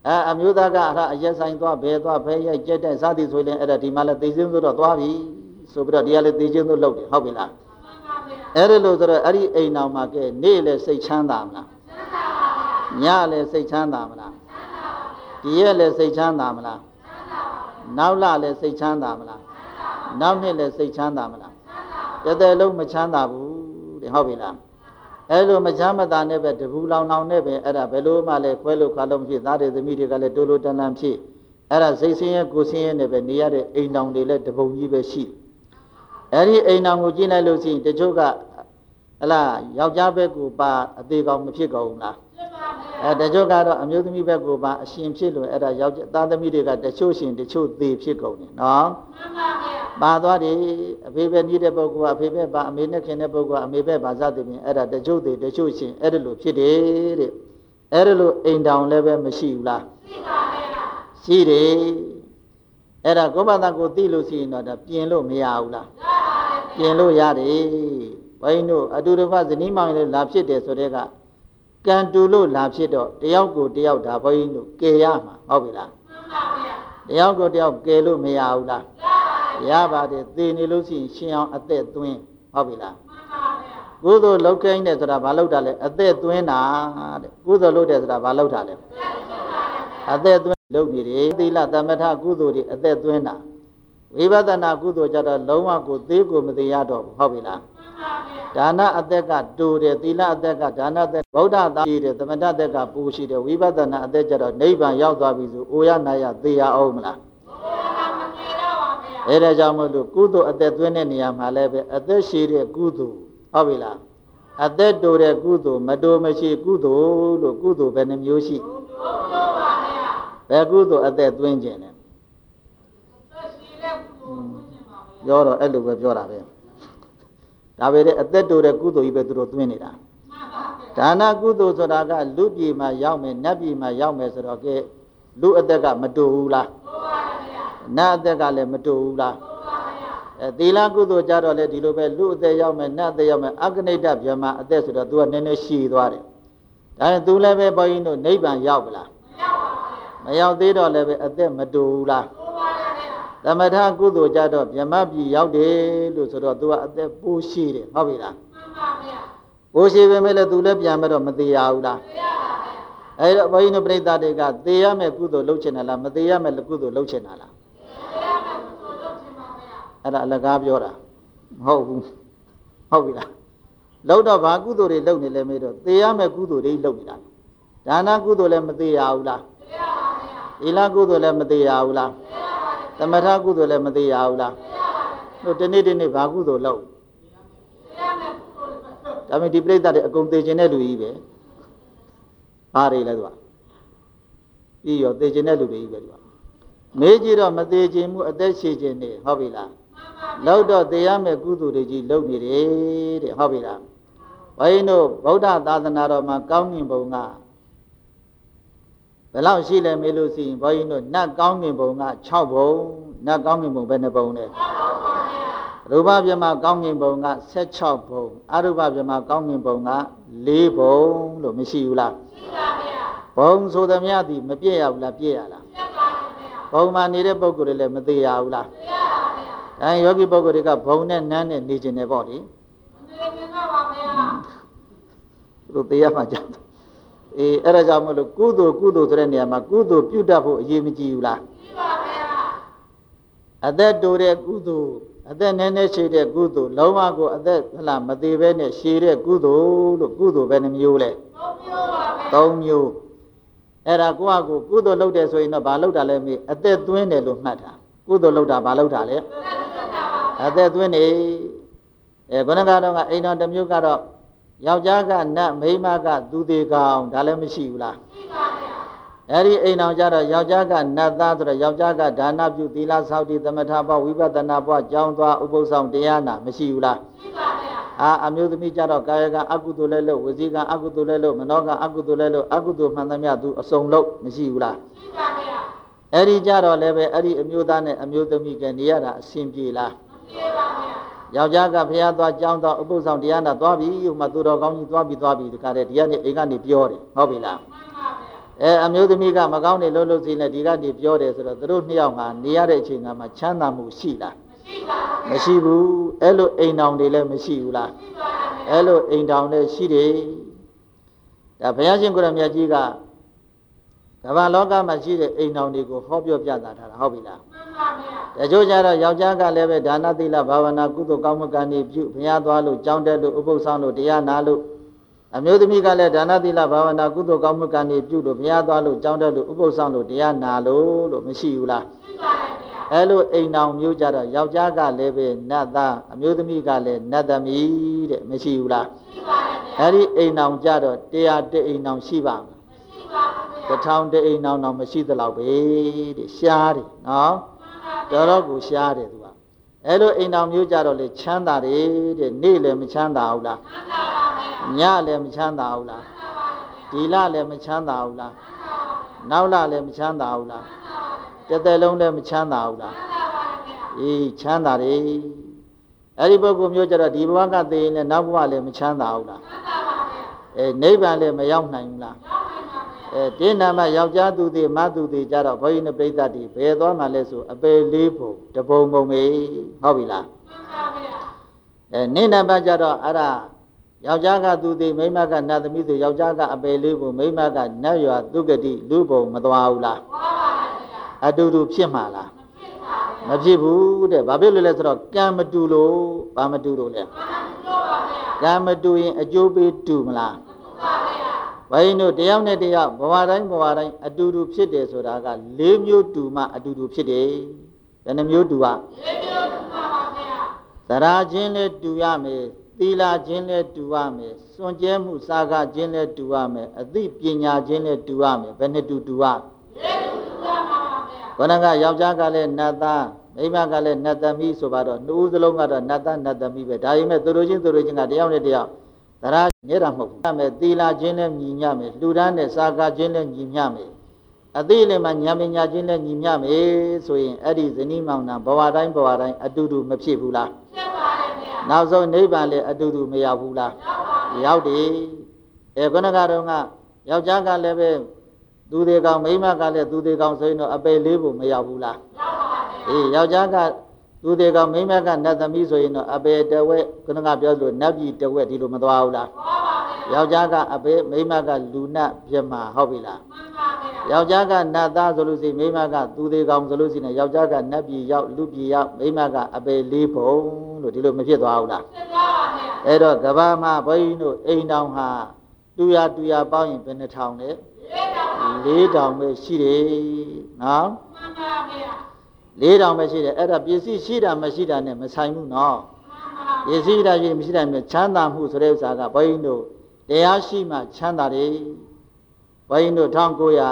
အဲအမျိုးသားကအရအရက်ဆိုင်သွားဘဲသွားဘဲရိုက်ကျက်တဲ့စားသည်ဆိုရင်အဲ့ဒါဒီမှာလည်းသိချင်းဆိုတော့သွားပြီဆိုပြီးတော့ဒီကလည်းသိချင်းဆိုလုပ်တယ်ဟုတ်ပြီလားအဲ့ဒါလို့ဆိုတော့အဲ့ဒီအိမ်တော်မှာကဲနေ့လည်းစိတ်ချမ်းသာမလားညလည်းစိတ်ချမ်းသာမလားဒီရက်လည်းစိတ်ချမ်းသာမလားနောက်လလည်းစိတ်ချမ်းသာမလားနောက်နှစ်လည်းစိတ်ချမ်းသာမလားတစ်သက်လုံးမချမ်းသာဘူးတဲ့ဟုတ်ပြီလားအဲ့လိုမချမ်းမသာနဲ့ပဲတပူလောင်လောင်နဲ့ပဲအဲ့ဒါဘယ်လိုမှလည်းခွဲလို့ခါလို့မဖြစ်သားတွေသမီးတွေကလည်းတိုးလိုတန်တန်ဖြစ်အဲ့ဒါစိတ်ဆင်းရဲကိုဆင်းရဲနဲ့ပဲနေရတဲ့အိမ်တော်တွေလည်းတပုံကြီးပဲရှိအဲ့ဒီအိမ်တော်ကိုကြည့်လိုက်လို့ရှိရင်တချို့ကဟလာယောက်ျားဘက်ကိုပါအသေးကောင်မဖြစ်ကုန်ဘူးလားအဲတချို့ကတော့အမျိုးသမီးဘက်ကိုပါအရှင်ဖြစ်လို့အဲ့ဒါယောက်ျားသားသမီးတွေကတချို့ရှင်တချို့သေးဖြစ်ကုန်တယ်နော်ပါသွားတယ်အဖေပဲနေတဲ့ပုဂ္ဂိုလ်ကအဖေပဲပါအမေနဲ့ခင်တဲ့ပုဂ္ဂိုလ်ကအမေပဲပါစသည်ဖြင့်အဲ့ဒါတချို့သေးတချို့ရှင်အဲ့ဒါလိုဖြစ်တယ်တဲ့အဲ့ဒါလိုအိမ်တောင်လည်းပဲမရှိဘူးလားရှိပါရဲ့ရှိတယ်အဲ့ဒါကိုယ့်ဘာသာကိုသိလို့ရှိရင်တော့ဒါပြင်လို့မရဘူးလားပြင်လို့ရတယ်ဘိုင်းတို့အတူတကွဇနီးမောင်လည်းလာဖြစ်တယ်ဆိုတဲ့ကကံတူလို့လာဖြစ်တော့တယောက်ကိုတယောက်ဒါဘိုင်းတို့ကယ်ရမှာဟုတ်ပြီလားမှန်ပါဗျာတယောက်ကိုတယောက်ကယ်လို့မရဘူးလားရပါတယ်သေနေလို့ရှိရင်ရှင်အောင်အသက်သွင်းဟုတ်ပြီလားမှန်ပါဗျာကုသိုလ်လုပ်ခိုင်းတယ်ဆိုတာဘာလုပ်တာလဲအသက်သွင်းတာတဲ့ကုသိုလ်လုပ်တယ်ဆိုတာဘာလုပ်တာလဲအသက်သွင်းလုပ်နေတယ်သီလသမထကုသိုလ်တွေအသက်သွင်းတာဝိပဿနာကုသိုလ်ကြတော့လုံးဝကိုသေးကိုမသေးရတော့ဘူးဟုတ်ပြီလားဒါနအသက်ကတူတယ်သီလအသက်ကဒါနအသက်ဗုဒ္ဓသာရှိတယ်သမထအသက်ကပူရှိတယ်ဝိပဿနာအသက်ကြတော့နိဗ္ဗာန်ရောက်သွားပြီဆိုအိုရနာရသေရအောင်မလားအဲ့ဒါကြောင့်မို့လို့ကုသိုလ်အသက်သွင်းတဲ့နေရာမှာလည်းပဲအသက်ရှိတဲ့ကုသိုလ်ဟုတ်ပြီလားအသက်တူတဲ့ကုသိုလ်မတူမရှိကုသိုလ်လို့ကုသိုလ်ဘယ်နှမျိုးရှိဘယ်ကုသိုလ်အသက်သွင်းခြင်းလဲပြောတော့အဲ့လိုပဲပြောတာပဲဒါပဲတဲ့အသက်တူတဲ့ကုသိုလ်ကြီးပဲသူတို့သွင်းနေတာဒါနကုသိုလ်ဆိုတာကလူပြည်မှာရောက်မယ်နတ်ပြည်မှာရောက်မယ်ဆိုတော့ကဲလူအသက်ကမတူဘူးလားနတ်အသက်ကလည်းမတူဘူးလားအဲသီလကုသိုလ်ကြတော့လေဒီလိုပဲလူအသက်ရောက်မယ်နတ်အသက်ရောက်မယ်အကနိဋ္ဌဗျမအသက်ဆိုတော့ तू ကနည်းနည်းရှည်သွားတယ်ဒါရင် तू လည်းပဲဘုန်းကြီးတို့နိဗ္ဗာန်ရောက်ပလားမရောက်သေးတော့လည်းပဲအသက်မတူဘူးလားသမထကုသိုလ်ကြတော့ဗြဟ္မပြည်ရောက်တယ်လို့ဆိုတော့ तू ကအသက်ပိုးရှိတယ်ဟုတ်ပြီလားမှန်ပါဗျာပိုးရှိပေမဲ့လည်း तू လည်းပြန်မတော့မသေးရဘူးလားသေးရပါဗျာအဲ့တော့ဘုန်းကြီးတို့ပြိဿတွေကသေရမယ်ကုသိုလ်လုပ်ချင်တာလားမသေးရမယ်ကုသိုလ်လုပ်ချင်တာလားသေရမယ်ကုသိုလ်လုပ်ချင်ပါဗျာအဲ့ဒါအလကားပြောတာမဟုတ်ဘူးဟုတ်ပြီလားလုပ်တော့ဘာကုသိုလ်တွေလုပ်နေလဲမေးတော့သေရမယ်ကုသိုလ်တွေလုပ်နေတာဒါနကုသိုလ်လည်းမသေးရဘူးလားသေရပါဗျာသီလကုသိုလ်လည်းမသေးရဘူးလားသေရပါဗျာသမထကုသိုလ်လည်းမသေးရဘူးလားသေရပါဗျာတို့ဒီနေ့ဒီနေ့ဘာကုသိုလ်လုပ်သေရမယ်ကုသိုလ်ဒါပေမဲ့ဒီပြိဿတွေအကုန်သေခြင်းတဲ့လူကြီးပဲဘာတွေလဲသူကပြီးရောသေခြင်းတဲ့လူတွေကြီးပဲသူကမေးကြည့်တော့မသေးခြင်းမှုအသက်ရှည်ခြင်းနေဟုတ်ပြီလားလောက်တော့သေရမယ်ကုသိုလ်တွေကြီးလုပ်နေတယ်တဲ့ဟုတ်ပြီလားဘုန်းကြီးတို့ဗုဒ္ဓသာသနာတော်မှာကောင်းမြင်ပုံကဘယ်လောက်ရှိလဲမေးလို့ရှိရင်ဘုန်းကြီးတို့နတ်ကောင်းမြင်ပုံက၆ဘုံနတ်ကောင်းမြင်ပုံဘယ်နှဘုံလဲရူပဗြဟ္မကောင်းမြင်ပုံက၁၆ဘုံအရူပဗြဟ္မကောင်းမြင်ပုံက၄ဘုံလို့မရှိဘူးလားရှိပါဗျာဘုံဆိုသမျှသည်မပြည့်ရဘူးလားပြည့်ရလားပြည့်ပါဗျာဘုံမှာနေတဲ့ပုဂ္ဂိုလ်တွေလည်းမသေးရဘူးလားသေရပါဗျာအဲယောဂီပုဂ္ဂိုလ်တွေကဘုံနဲ့နန်းနဲ့နေကျင်တယ်ပေါ့လေမနေကျင်တော့ပါဗျာသူတို့သေရမှာကြောက်အေးအဲ့ဒါကြောင့်မလို့ကုသိုလ်ကုသိုလ်ဆိုတဲ့နေရာမှာကုသိုလ်ပြုတတ်ဖို့အရေးမကြီးဘူးလားကြီးပါဗျာအသက်တူတဲ့ကုသိုလ်အသက်နည်းနည်းရှိတဲ့ကုသိုလ်လုံးဝကိုအသက်ဟလာမသေးဘဲနဲ့ရှိတဲ့ကုသိုလ်လို့ကုသိုလ်ပဲနှမျိုးလဲသုံးမျိုးပါဗျာသုံးမျိုးအဲ့ဒါကိုယ့်အကိုကုသိုလ်လုပ်တယ်ဆိုရင်တော့ဘာလုပ်တာလဲမေးအသက်သွင်းတယ်လို့မှတ်တာကုသိုလ်လုပ်တာဘာလုပ်တာလဲအသက်သွင်းနေအဲခொနကတော့ကအိမ်တော်တစ်မျိုးကတော့ယောက်ျားကနတ်မိန်းမကသူသေးကောင်ဒါလည်းမရှိဘူးလားရှိပါဗျာအဲ့ဒီအိမ်တော်ကြတော့ယောက်ျားကနတ်သားဆိုတော့ယောက်ျားကဒါနပြုသီလဆောက်တည်သမထဘဝဝိပဿနာဘဝကြောင်းသွားဥပုသ်ဆောင်တရားနာမရှိဘူးလားရှိပါဗျာအာအမျိုးသမီးကြတော့ကာယကအကုသိုလ်လဲလို့ဝစီကအကုသိုလ်လဲလို့မနောကအကုသိုလ်လဲလို့အကုသိုလ်မှန်သမျှသူအစုံလို့မရှိဘူးလားရှိပါဗျာအဲ့ဒီကြတော့လည်းပဲအဲ့ဒီအမျိုးသားနဲ့အမျိုးသမီးကနေရတာအဆင်ပြေလားမပြေပါဗျာယောက်ျားကဖះသွားကြောင်းသွားဥပုသ်ဆောင်တရားနာသွားပြီဟိုမှာသူတော်ကောင်းကြီးသွားပြီသွားပြီဒီကတည်းကဒီကနေ့အိမ်ကနေပြောတယ်ဟုတ်ပြီလားမှန်ပါဗျာအဲအမျိုးသမီးကမကောင်းနေလို့လို့စီနဲ့ဒီကနေပြောတယ်ဆိုတော့သူတို့နှစ်ယောက်မှာနေရတဲ့အချိန်ကမှချမ်းသာမှုရှိလားမရှိဘူးအဲ့လိုအိမ်တောင်တွေလည်းမရှိဘူးလားအဲ့လိုအိမ်တောင်လည်းရှိတယ်ဒါဘုရားရှင်ကိုရမြတ်ကြီးကကမ္ဘာလောကမှာရှိတဲ့အိမ်တောင်တွေကိုဟောပြောပြတာထားတာဟုတ်ပြီလားမှန်ပါဗျာတချို့ကြတော့ယောက်ျားကလည်းပဲဒါနသီလဘာဝနာကုသိုလ်ကောင်းမှုကံတွေပြုဘုရားသွားလို့ကြောင်းတက်လို့ဥပုသ်ဆောင်လို့တရားနာလို့အမျိုးသမီးကလည်းဒါနသီလဘာဝနာကုသိုလ်ကောင်းမှုကံတွေပြုလို့ဘုရားသွားလို့ကြောင်းတက်လို့ဥပုသ်ဆောင်လို့တရားနာလို့လို့မရှိဘူးလားရှိပါတယ်ဗျာအဲ့လိုအိမ်တောင်မျိုးကြတော့ယောက်ျားကလည်းပဲနတ်သားအမျိုးသမီးကလည်းနတ်သမီးတဲ့မရှိဘူးလားရှိပါတယ်ဗျာအဲ့ဒီအိမ်တောင်ကြတော့တရားတအိမ်တောင်ရှိပါမလားမရှိပါဘူးဗျာတထောင်တအိမ်တောင်တော့မရှိသလောက်ပဲတဲ့ရှားတယ်နော်တော်တော့ကိုရှားတယ်သူကအဲ့လိုအိမ်တောင်မျိုးကြတော့လေချမ်းသာတယ်တဲ့နေ့လည်းမချမ်းသာဘူးလားချမ်းသာပါဗျာညလည်းမချမ်းသာဘူးလားဒီလလည်းမချမ်းသာဘူးလားနောက်လလည်းမချမ်းသာဘူးလားတစ်သက်လုံးလည်းမချမ်းသာဘူးလားအေးချမ်းသာတယ်အဲ့ဒီပုဂ္ဂိုလ်မျိုးကြတော့ဒီဘဝကသိရင်လည်းနောက်ဘဝလည်းမချမ်းသာဘူးလားအဲနိဗ္ဗာန်လည်းမရောက်နိုင်ဘူးလားအဲတင်းနာမယောက်ျားသူတွေမသူတွေကြတော့ဘုန်းကြီးနဲ့ပြိဿတွေဘယ်သွားမှလဲဆိုအပေလေးပုံတပုံပုံပဲဟုတ်ပြီလားအဲနိနဘကြတော့အဲ့ဒါယောက်ျားကသူတွေမိန်းမကနတ်သမီးတွေယောက်ျားကအပေလေးပုံမိန်းမကနတ်ရွာသူကတိလူပုံမသွားဘူးလားအတူတူဖြစ်မှာလားမဖြစ်ဘူးတဲ့ဘာဖြစ်လို့လဲဆိုတော့ကံမတူလို့ဘာမတူလို့လဲကံမတူရင်အကျိုးပေးတူမလားဘိုင်းတို့တယောက်နဲ့တယောက်ဘဝတိုင်းဘဝတိုင်းအတူတူဖြစ်တယ်ဆိုတာက၄မျိုးတူမှအတူတူဖြစ်တယ်ဘယ်နှမျိုးတူอ่ะ၄မျိုးတူပါပါဗျာသရာချင်းလည်းတူရမယ်သီလချင်းလည်းတူရမယ်စွန့်ကြဲမှုစာကချင်းလည်းတူရမယ်အသိပညာချင်းလည်းတူရမယ်ဘယ်နှတူတူอ่ะ၄တူတူပါပါဗျာခொနကယောက်ျားကလည်းနတ်သားမိန်းမကလည်းနတ်သမီးဆိုပါတော့နှစ်ဦးစလုံးကတော့နတ်သားနတ်သမီးပဲဒါပေမဲ့သူတို့ချင်းသူတို့ချင်းကတယောက်နဲ့တယောက်သရညရမဟုတ်ဘူးမယ်သီလချင်းလည်းညီညမယ်လူဒန်းနဲ့စာကချင်းလည်းညီညမယ်အသိလည်းမှညာပညာချင်းလည်းညီညမယ်ဆိုရင်အဲ့ဒီဇနီးမောင်နှံဘဝတိုင်းဘဝတိုင်းအတူတူမဖြစ်ဘူးလားဖြစ်ပါတယ်ဗျာနောက်ဆုံးနိဗ္ဗာန်လည်းအတူတူမရောက်ဘူးလားရောက်ပါဘူးရောက်တယ်အဲခုနကတော့ကယောက်ျားကလည်းပဲသူတွေကောင်မိန်းမကလည်းသူတွေကောင်ဆိုရင်တော့အပေလေးဖို့မရောက်ဘူးလားရောက်ပါဘူးအေးယောက်ျားကသူတွေကောင်မိန်းမကနတ်သမီးဆိုရင်တော့အပေတဝက်ခုနကပြောလို့နတ်ပြည်တဝက်ဒီလိုမသွားဘူးလားသွားပါဘူးယောက်ျားကအပေမိန်းမကလူနတ်ပြမဟုတ်ပြီလားမှန်ပါဗျာယောက်ျားကနတ်သားဆိုလို့ရှိရင်မိန်းမကသူတွေကောင်ဆိုလို့ရှိရင်ယောက်ျားကနတ်ပြည်ရောက်လူပြည်ရောက်မိန်းမကအပေလေးပုံလို့ဒီလိုမဖြစ်သွားဘူးလားဖြစ်သွားပါဗျာအဲ့တော့ကဘာမှာဘုန်းကြီးတို့အိမ်တောင်ဟာတူရတူရပေါင်းရင်ဘယ်နှထောင်လဲလေးတောင်ပဲရှိတယ်နော်မှန်ပါဗျာလေးတောင်ပဲရှိတယ်အဲ့ဒါပစ္စည်းရှိတာမရှိတာနဲ့မဆိုင်ဘူးနော်ပစ္စည်းရှိတာရှိမရှိတာနဲ့ချမ်းသာမှုဆိုတဲ့ဥစ္စာကဘုန်းကြီးတို့တရားရှိမှချမ်းသာတယ်ဘုန်းကြီးတို့၁၉၉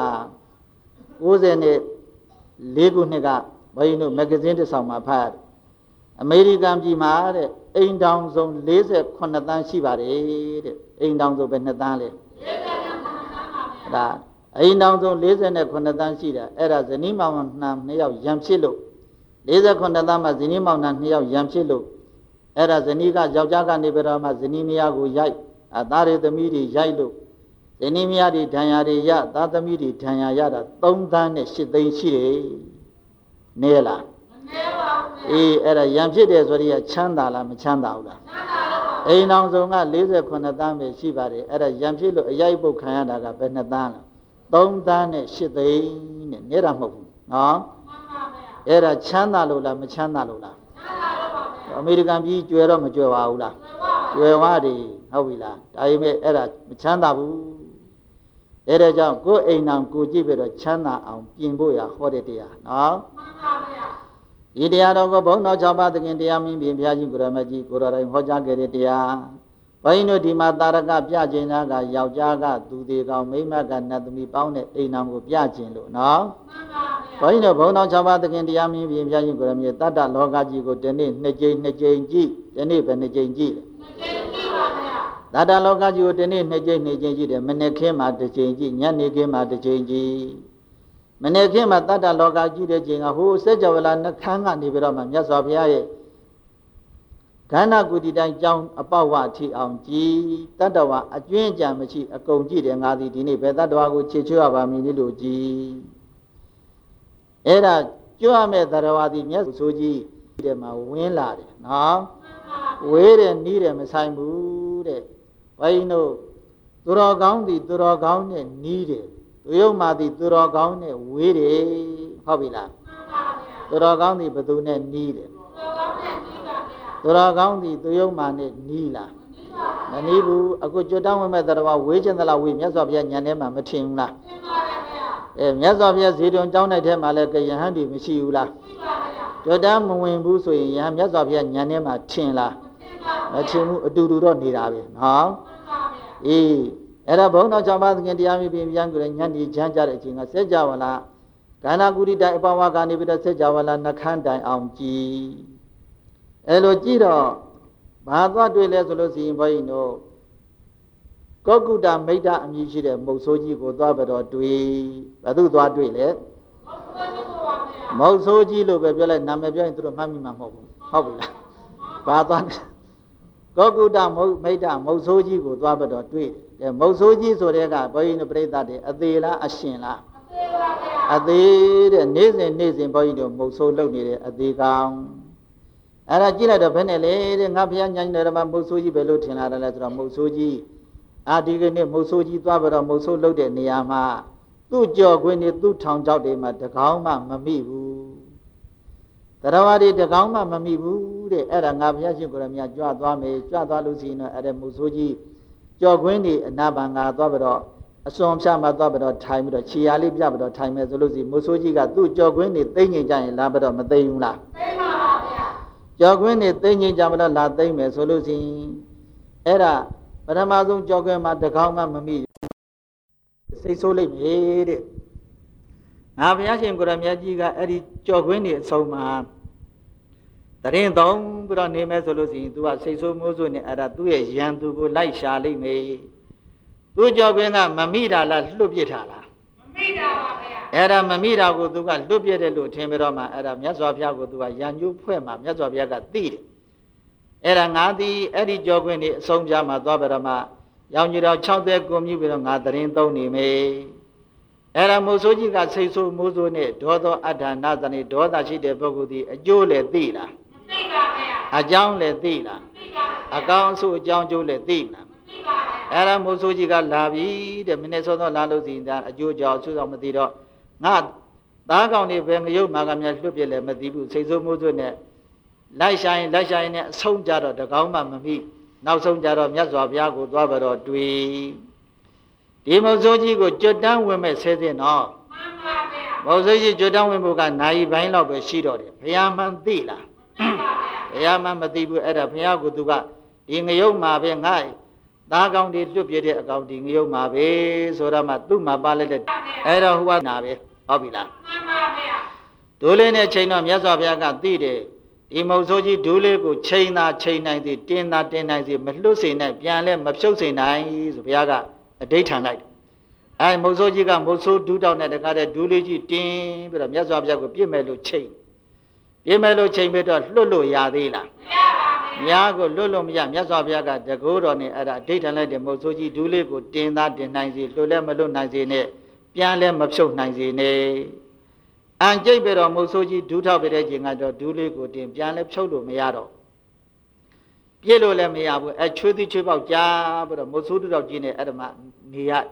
၄ခုနှစ်ကဘုန်းကြီးတို့မဂ္ဂဇင်းတစ်ဆောင်မှာဖတ်အမေရိကန်ပြည်မှာတဲ့အိမ်တောင်ဆုံး၄၈သန်းရှိပါတယ်တဲ့အိမ်တောင်ဆုံးပဲနှစ်သန်းလေ၄၈သန်းပါဗျာဒါအိမ်တောင်ဆုံး၄၈သန်းရှိတယ်အဲ့ဒါဇနီးမောင်နှံနှစ်ယောက်ရံဖြစ်လို့၄၈သန်းမှာဇနီးမောင်နှံနှစ်ယောက်ရံဖြစ်လို့အဲ့ဒါဇနီးကယောက်ျားကနေပြီးတော့မှဇနီးမယားကိုရိုက်အသားတွေသမီးတွေရိုက်လို့ဇနီးမယားတွေဒဏ်ရာတွေရသားသမီးတွေဒဏ်ရာရတာ၃သန်းနဲ့၈သိန်းရှိတယ်နေလားမနေပါဘူးအေးအဲ့ဒါရံဖြစ်တယ်ဆိုရင်ချမ်းသာလားမချမ်းသာဘူးလားချမ်းသာတော့ပါအိမ်တောင်ဆုံးက၄၈သန်းပဲရှိပါတယ်အဲ့ဒါရံဖြစ်လို့အရိုက်ပုတ်ခံရတာကဘယ်နှစ်သန်းလဲသုံးသန်းနဲ့၈သိန်းနဲ့နေတာမဟုတ်ဘူးနော်မှန်ပါဗျာအဲ့ဒါချမ်းသာလို့လားမချမ်းသာလို့လားချမ်းသာလို့ပါဗျာအမေရိကန်ပြည်ကျွယ်တော့မကျွယ်ပါဘူးလားကျွယ်ပါကျွယ်ဝတယ်ဟုတ်ပြီလားဒါပေမဲ့အဲ့ဒါမချမ်းသာဘူးအဲ့ဒါကြောင့်ကိုယ်အိမ်အောင်ကိုကြည့်ပြီးတော့ချမ်းသာအောင်ပြင်ဖို့ရဟောတဲ့တရားနော်မှန်ပါဗျာဒီတရားတော်ကိုဘုန်းတော်၆ပါးသခင်တရားမင်းပြင်ဘုရားကြီးကိုရမကြီးကိုတော်တိုင်ဟောကြားခဲ့တဲ့တရားဘုန်းကြီးတို့ဒီမှာတာရကပြခြင်းသားကယောက်ျားကသူသေးကောင်မိန်းမကနတ်သမီးပေါင်းတဲ့အိမ်တော်ကိုပြခြင်းလို့နော်မှန်ပါဗျာဘုန်းကြီးတို့ဘုန်းတော်၆ပါးသခင်တရားမင်းပြင်ဘုရားကြီးကိုရမကြီးတတ္တလောကကြီးကိုဒီနေ့နှစ်ကြိမ်နှစ်ကြိမ်ကြည့်ဒီနေ့ပဲနှစ်ကြိမ်ကြည့်နှစ်ကြိမ်ကြည့်ပါဗျာတတ္တလောကကြီးကိုဒီနေ့နှစ်ကြိမ်နှစ်ကြိမ်ကြည့်တယ်မနေ့ခင်းမှာတစ်ကြိမ်ကြည့်ညနေခင်းမှာတစ်ကြိမ်ကြည့်မနေ့ခင်းမှာတတ္တလောကကြည့်တဲ့ချိန်ကဟိုစัจ java လာနှခမ်းကနေပြီးတော့မှမြတ်စွာဘုရားရဲ့ Gana Gudi Dan Jang Apawa Ti on G, Tadawa, a Jun Jamachi, a Congi and Adi Dini, Betadago Chichua Miniluji. Era Joame Darawadi Yasuji, them a win lad. Now, wait and need them as I moved. Why you know, Duragaundi, Duragaun needed. Uyomadi Duragaun, waited, Hobila. Duragaundi Badune needed. Duragaundi, Duyomane, Nila. Manibu, a good Jodan method of wage and the la win, yes of Yanema Matimla. Yes of yes, you don't down at him, I like a Yahandi, Mishula. Jodan Mwimbuso, Yam, yes of Yanema Tinla. Matimu, do do not need Abbey. Huh? Eh, at a bone of Jabba in the army being younger and Yandi Janja, a Sejavala. Gana Gudi Dai Pawagani with a Sejavala Nakanda on G. Elogiro, Bahwa do Lesolosi in Boino. Goguda made up Mishida, Mosoji go Dabado Dui, Badu Dwele. Mosoji look at Bella Namabia into the Mamma Hobula. Badan Goguda made up Mosoji go Dabado Dui. The Mosoji so they got boy in the play that day, Adela Ashina. Ade, Nizin Nizin boy, Moso loaded at the gown. And I get a penele, and Napian Yanama Mosoji Belutin at a letter of Mosoji. I dig in Mosoji Dabada Moso loaded Niama. Do jog when it do town out him at the Gauma Mamibu. The Rawadi the Gauma Mamibu, the Erangapiashi Gramia Jadwame, Jadwa Lucina at a Mosoji, jog windy and Nabanga Dabada, a song Shama Dabada time, the Chiali Jabada time as Lucy, Mosoji got do jog windy thing in Giant Labada Matayuna. Jogwin thing in Jamada Latin as Lucy. Era, but Amazon Jogwin at the Gauma Mami. Say so late, made it. Naviashim Guramiajiga, Eddie Jogwin, so ma. The rain down, but on name as Lucy, do I say so Mozun at a two years, Yan to go like Charlie May. Do Jogwina, Mamida, La Lubitala. Era Mamida would do a Lubia lu Timirama, Era Yazovia would do a Yanu Puema, Yazovia got did. Era Nadi, Eddie Jogwin, Sonjama, Doberama, Yanura Chowder Gumi with Nadarin Doni May. Era Mosoji got say so Mozone, Dodo Ada Nazani, Doda Chi de Bogudi, a Jule Dila. A John Le Dila. A Council John Jule Dila. Era Mosoji got Lavi, the Minnesota Lalos in that a Jojo Sudamadiro. Not that only when you Magamia Lupia Madibu say so Mozone. Light shine, light shine, Sonjaro, the Gauma Mami. Now Sonjaro, Yazovia, Dwabaro, Dui. The Mosoji go Jordan women said in all. Mosoji Jordan women got naive vine of a shido, Piaman Dila. Piaman Madibu at a Piago Duga, in a young Mabe Nai. Dagon did Lupia accounting you Mabe, Sorama, Duma Ballet, Era Hua Nabe, Obila. Dulene chain of Yazovia got did. The Mosoji Dule go China, China, the Tina, Tina, the Melusina, Pianle, Mapsosina, Viaga, a daytime night. And Mosoji got Moso do down at the Gada Duleji, Tin, but a Yazovia go Pimelo chain. Pimelo chain better Lulu Yadila. Yago Lulum Yam Yazovia got the good on it at a daytime night, the Mosoji Dule go Tina, the Nazi, Lula Melu Nazine, Pianle, Mapso Nazine. And Jabero Mosoji do top it edging at the Dule go dim, Janep Cholo Meado. Pielo Lemiabu, a truly chip of Jab, but a Mosudu of Gine Adama Niat.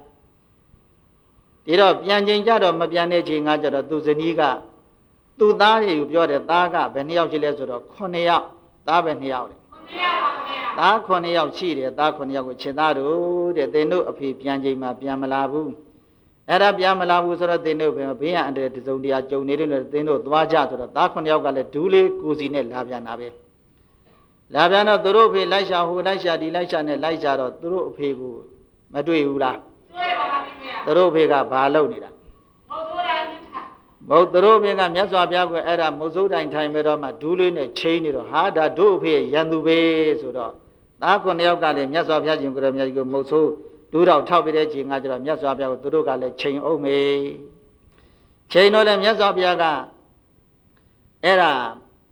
Did of Yanjin Jado Mabianaging at the Duzeniga. Do that you brought a daga, Benia Gileso, Conea, Dabenia. Da Conea cheated, Da Conea with Chenado, that they know of Pianjima Piamalabu. Arab Yamala was they know Bia and the Zodia Joe Nidin, they know Dwaja to the Dakon Yaga Dule, Cusine, Lavianabe. Laviana, the Rope, Elisha, who Elisha, Elisha, and Elisha, the Rope, Maduula. The Rope got Balonida. Both the Rope and Yazabiago era Mozoda in time, Dulin, a chain, or Hada, Dope, Yanube, so that Dakon Yaga, Yazabia, Moso. Do out top of edging at the Yazabia, Duruga, chain Ome. Chain of them Yazabiaga era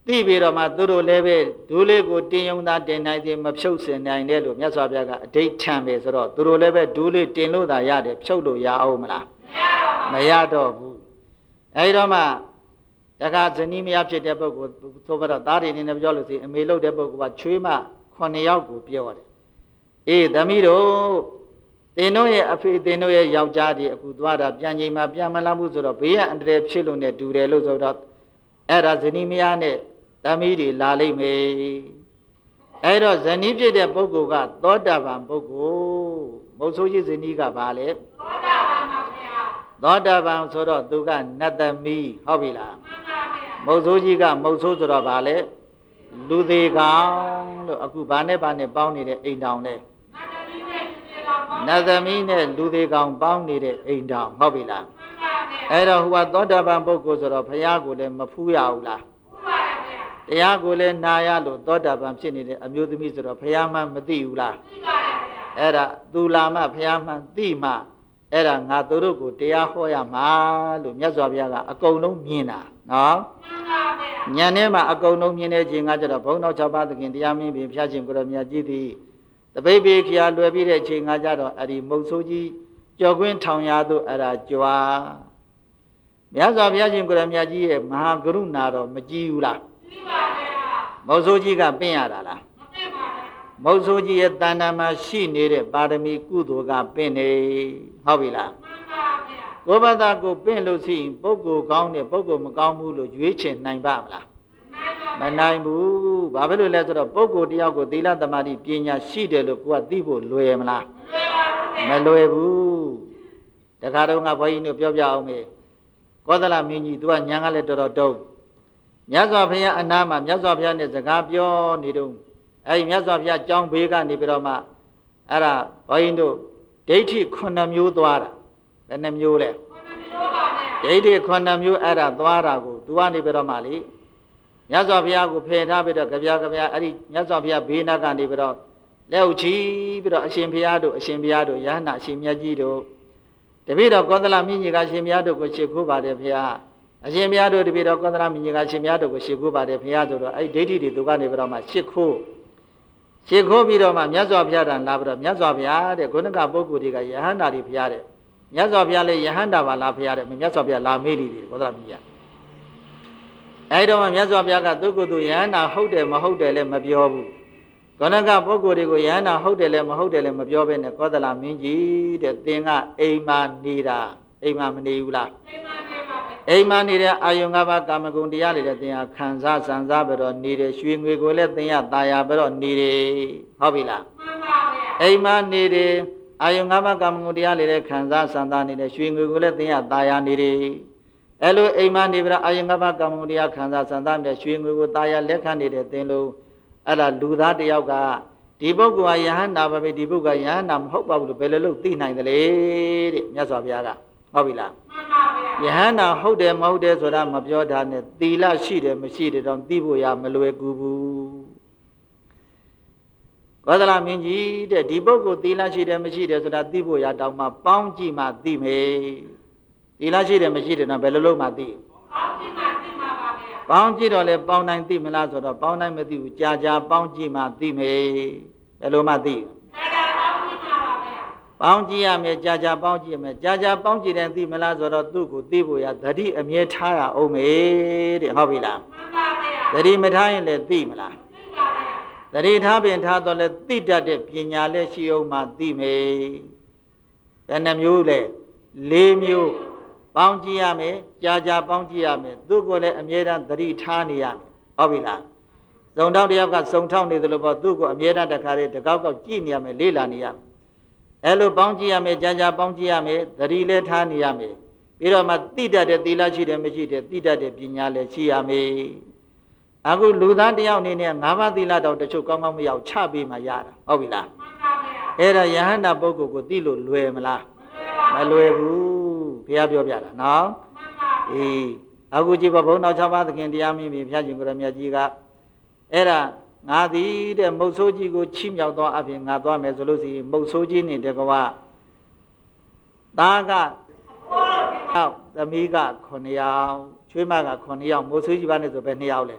သိပြီးတော့မှသူတို့လည်းပဲဒူးလေးကိုတင်ယုံသားတင်နိုင်သေးမဖြုတ်စင်နိုင်တယ်လို့မြတ်စွာဘုရားကအဓိဋ္ဌံပဲဆိုတော့သူတို့လည်းပဲဒူးလေးတင်လို့သာရတယ်ဖြုတ်လို့ရအောင်မလားမရတော့ဘူးအဲဒီတော့မှတခါဇနီးမယားဖြစ်တဲ့ပုဂ္ဂိုလ်သို့တော့သားတွေနေနဲ့ပြောလို့စီအမေလို့တဲ့ပုဂ္ဂိုလ်ကချွေးမခုနှစ်ယောက်ကိုပြောတယ်အေးသမီးတို့တင်တို့ရဲ့အဖေတင်တို့ရဲ့ယောက်ျားတွေအခုသွားတာပြန်ချိန်မှာပြန်မလာဘူးဆိုတော့ဘေးကအန္တရာယ်ဖြစ်လို့နဲ့တူတယ်လို့ဆိုတော့အဲ့ဒါဇနီးမယားနဲ့သမီးတွေလာလိမ့်မယ်အဲ့တော့ဇနီးဖြစ်တဲ့ပုဂ္ဂိုလ်ကသောတာပန်ပုဂ္ဂိုလ်မုတ်ဆိုးကြီးဇနီးကဘာလဲသောတာပန်ပါဗျာသောတာပန်ဆိုတော့သူကနတ်သမီးဟုတ်ပြီလားမှန်ပါဗျာမုတ်ဆိုးကြီးကမုတ်ဆိုးဆိုတော့ဘာလဲလူသေးကောင်လို့အခုဘာနဲ့ဘာနဲ့ပေါင်းနေတဲ့အိမ်တောင်လဲနတ်သမီးနဲ့လူသေးကောင်ပေါင်းနေတဲ့အိမ်တောင်ဟုတ်ပြီလားအဲ့တော့ဟိုကသောတာပန်ပုဂ္ဂိုလ်ဆိုတော့ဘုရားကိုလည်းမဖူးရဘူးလားဖူးပါဗျာတရားကိုလည်းနာရလို့သောတာပန်ဖြစ်နေတဲ့အမျိုးသမီးဆိုတော့ဘုရားမှမသိဘူးလားသိပါဗျာအဲ့ဒါသူလာမှဘုရားမှသိမှအဲ့ဒါငါတို့တို့ကိုတရားဟောရမှာလို့မြတ်စွာဘုရားကအကုန်လုံးမြင်တာနော်မှန်ပါဗျာဉာဏ်ထဲမှာအကုန်လုံးမြင်တဲ့ခြင်းကကြတော့ဘုံတော်၆ပါးသခင်တရားမင်းပြင်ဖျားခြင်းကိုရမြတ်ကြည်သည်တပိတ်ပိခရာလွယ်ပြီးတဲ့ချိန်ကကြတော့အဲ့ဒီမုတ်ဆိုးကြီးကြော်ကွင်းထောင်ရသို့အဲ့ဒါကြွားမြတ်စွာဘုရားရှင်ကိုရမြတ်ကြီးရဲ့မဟာကရုဏာတော်မကြည့်ဘူးလားကြည့်ပါဗျာမုတ်ဆိုးကြီးကပင့်ရတာလားမပင့်ပါဘူးမုတ်ဆိုးကြီးရဲ့တဏ္ဍာမှာရှိနေတဲ့ပါရမီကုသိုလ်ကပင့်နေဟုတ်ပြီလားမှန်ပါဗျာကိုယ်ဘာသာကိုပင့်လို့ရှိရင်ပုဂ္ဂိုလ်ကောင်းတယ်ပုဂ္ဂိုလ်မကောင်းဘူးလို့ရွေးချယ်နိုင်ပါမလားမနိုင်ဘူးဘာဖြစ်လို့လဲဆိုတော့ပုဂ္ဂိုလ်တယောက်ကိုသီလသမာဓိပညာရှိတယ်လို့ကိုကသိဖို့လွယ်မလားမလွယ်ဘူးတခါတော့ငါဘွားကြီးတို့ပြောပြအောင်မေကောသလမင်းကြီး तू ကညာကလည်းတော်တော်တုံးမြတ်စွာဘုရားအနားမှာမြတ်စွာဘုရားနဲ့စကားပြောနေတော့အဲဒီမြတ်စွာဘုရားကြောင်းဘေးကနေပြီးတော့မှအဲ့ဒါဘွားကြီးတို့ဒိဋ္ဌိခုနှစ်မျိုးသွားတာဘယ်နှမျိုးလဲခုနှစ်မျိုးပါဗျာဒိဋ္ဌိခုနှစ်မျိုးအဲ့ဒါသွားတာကို तू ကနေပြီးတော့မှလေမြတ်စွာဘုရားကိုဖယ်ထားပြီးတော့ကြပြကြပြအဲ့ဒီမြတ်စွာဘုရားဘေးနားကနေပြီးတော့လက်ဥချီပြီးတော့အရှင်ဘုရားတို့အရှင်ဘုရားတို့ယဟနာအရှင်မြတ်ကြီးတို့တပည့်တော်ကောသလမင်းကြီးကအရှင်ဘုရားတို့ကိုရှေ့ခိုးပါတယ်ဘုရားအရှင်ဘုရားတို့တပည့်တော်ကောသလမင်းကြီးကအရှင်ဘုရားတို့ကိုရှေ့ခိုးပါတယ်ဘုရားဆိုတော့အဲ့ဒီဒိဋ္ဌိတွေသူကနေပြီးတော့မှရှေ့ခိုးရှေ့ခိုးပြီးတော့မှမြတ်စွာဘုရားတန်လာပြီးတော့မြတ်စွာဘုရားတဲ့ခုနကပုဂ္ဂိုလ်တွေကယဟန္တာတွေဘုရားတဲ့မြတ်စွာဘုရားလည်းယဟန္တာပါလားဘုရားတဲ့မြတ်စွာဘုရားလာမေးနေတယ်ကောသလမင်းကြီးအဲ့တော့မှမြတ်စွာဘုရားကသူ့ကိုယ်သူယဟန္တာဟုတ်တယ်မဟုတ်တယ်လည်းမပြောဘူးခဏကပုဂ္ဂိုလ်တွေကိုယဟန္တာဟုတ်တယ်လည်းမဟုတ်တယ်လည်းမပြောဘဲနဲ့ကောသလမင်းကြီးတဲ့သင်ကအိမ်မှာနေတာအိမ်မှာမနေဘူးလားအိမ်မှာနေပါပဲအိမ်မှာနေတဲ့အာယုံ၅ပါးကာမဂုဏ်တရားတွေလည်းသင်ဟာခံစားစံစားပြီးတော့နေတယ်ရွှေငွေကိုလည်းသင်ရตายာပြီးတော့နေတယ်ဟုတ်ပြီလားမှန်ပါဗျာအိမ်မှာနေတယ်အာယုံ၅ပါးကာမဂုဏ်တရားတွေလည်းခံစားစံစားနေတယ်ရွှေငွေကိုလည်းသင်ရตายာနေတယ်အဲ့လိုအိမ်မှာနေပြီးတော့အာယုံ၅ပါးကာမဂုဏ်တရားခံစားစံစားနေတဲ့ရွှေငွေကိုตายာလက်ခံနေတဲ့သင်လို့အဲ့ဒါလူသားတယောက်ကဒီပုဂ္ဂိုလ်ကယဟန္တာပဲဒီပုဂ္ဂိုလ်ကယဟန္တာမဟုတ်ပါဘူးလို့ဘယ်လိုလုပ်သိနိုင်သလဲတဲ့မြတ်စွာဘုရားကဟုတ်ပြီလားမှန်ပါဗျာယဟန္တာဟုတ်တယ်မဟုတ်တယ်ဆိုတာမပြောတာနဲ့သီလရှိတယ်မရှိတယ်တော့သိဖို့ရမလွယ်ကူဘူးကောသလမင်းကြီးတဲ့ဒီပုဂ္ဂိုလ်သီလရှိတယ်မရှိတယ်ဆိုတာသိဖို့ရတောင်းမှပေါင်းကြည့်မှသိမယ်သီလရှိတယ်မရှိတယ်တော့ဘယ်လိုလုပ်မှသိပေါင်းကြည့်မှသိမှာပါဗျာပေါင်းကြည့်တော့လေပေါင်းနိုင်သိမလားဆိုတော့ပေါင်းနိုင်မသိဘူးကြာကြာပေါင်းကြည့်မှသိမယ်ဘယ်လိုမှသိကြာကြာပေါင်းကြည့်မှာပါဗျာပေါင်းကြည့်ရမယ်ကြာကြာပေါင်းကြည့်ရမယ်ကြာကြာပေါင်းကြည့်တယ်သိမလားဆိုတော့သူ့ကိုသိဖို့ရသတိအမြဲထားရအောင်မယ်တဲ့ဟုတ်ပြီလားမှန်ပါဗျာသတိမထားရင်လည်းသိမလားသိပါဗျာသတိထားပင်ထားတော့လေသိတတ်တဲ့ပညာလည်းရှိအောင်မှသိမယ်ဘယ်နှမျိုးလဲလေးမျိုးပေါင်းကြည့်ရမယ်ကြာကြာပေါင်းကြည့်ရမယ်သူ့ကိုလည်းအမြဲတမ်းသတိထားနေရမယ်ဟုတ်ပြီလားစုံထောက်တယောက်ကစုံထောက်နေသလိုပေါ့သူ့ကိုအမြဲတမ်းတခါလေးတကောက်ကောက်ကြည့်နေရမယ်လေ့လာနေရမယ်အဲလိုပေါင်းကြည့်ရမယ်ကြာကြာပေါင်းကြည့်ရမယ်သတိလည်းထားနေရမယ်ပြီးတော့မှသိတတ်တဲ့သီလရှိတယ်မရှိတယ်သိတတ်တဲ့ပညာလည်းရှိရမယ်အခုလူသားတယောက်အနေနဲ့ငါးပါးသီလတော့တချို့ကောင်းကောင်းမရောက်ချပေးမှရတာဟုတ်ပြီလားမှန်ပါဗျာအဲ့ဒါယဟန္တာပုဂ္ဂိုလ်ကိုသိလို့လွယ်မလားမလွယ်ဘူးဘုရားပြောပြတာနော်မှန်ပါအေးအခုကြည့်ပါဘုန်းတော်၆ပါးသခင်တရားမင်းပြီဘုရားရှင်ကိုရမြတ်ကြီးကအဲ့ဒါငါသည်တဲ့မုတ်ဆိုးကြီးကိုချီးမြှောက်သောအပြင်ငါသွားမယ်ဆိုလို့ရှိရင်မုတ်ဆိုးကြီးနဲ့တကွာသားကဟောသမီးကခုနှစ်ယောက်ချွေးမကခုနှစ်ယောက်မုတ်ဆိုးကြီးပါနဲ့ဆိုပဲနှစ်ယောက်လဲ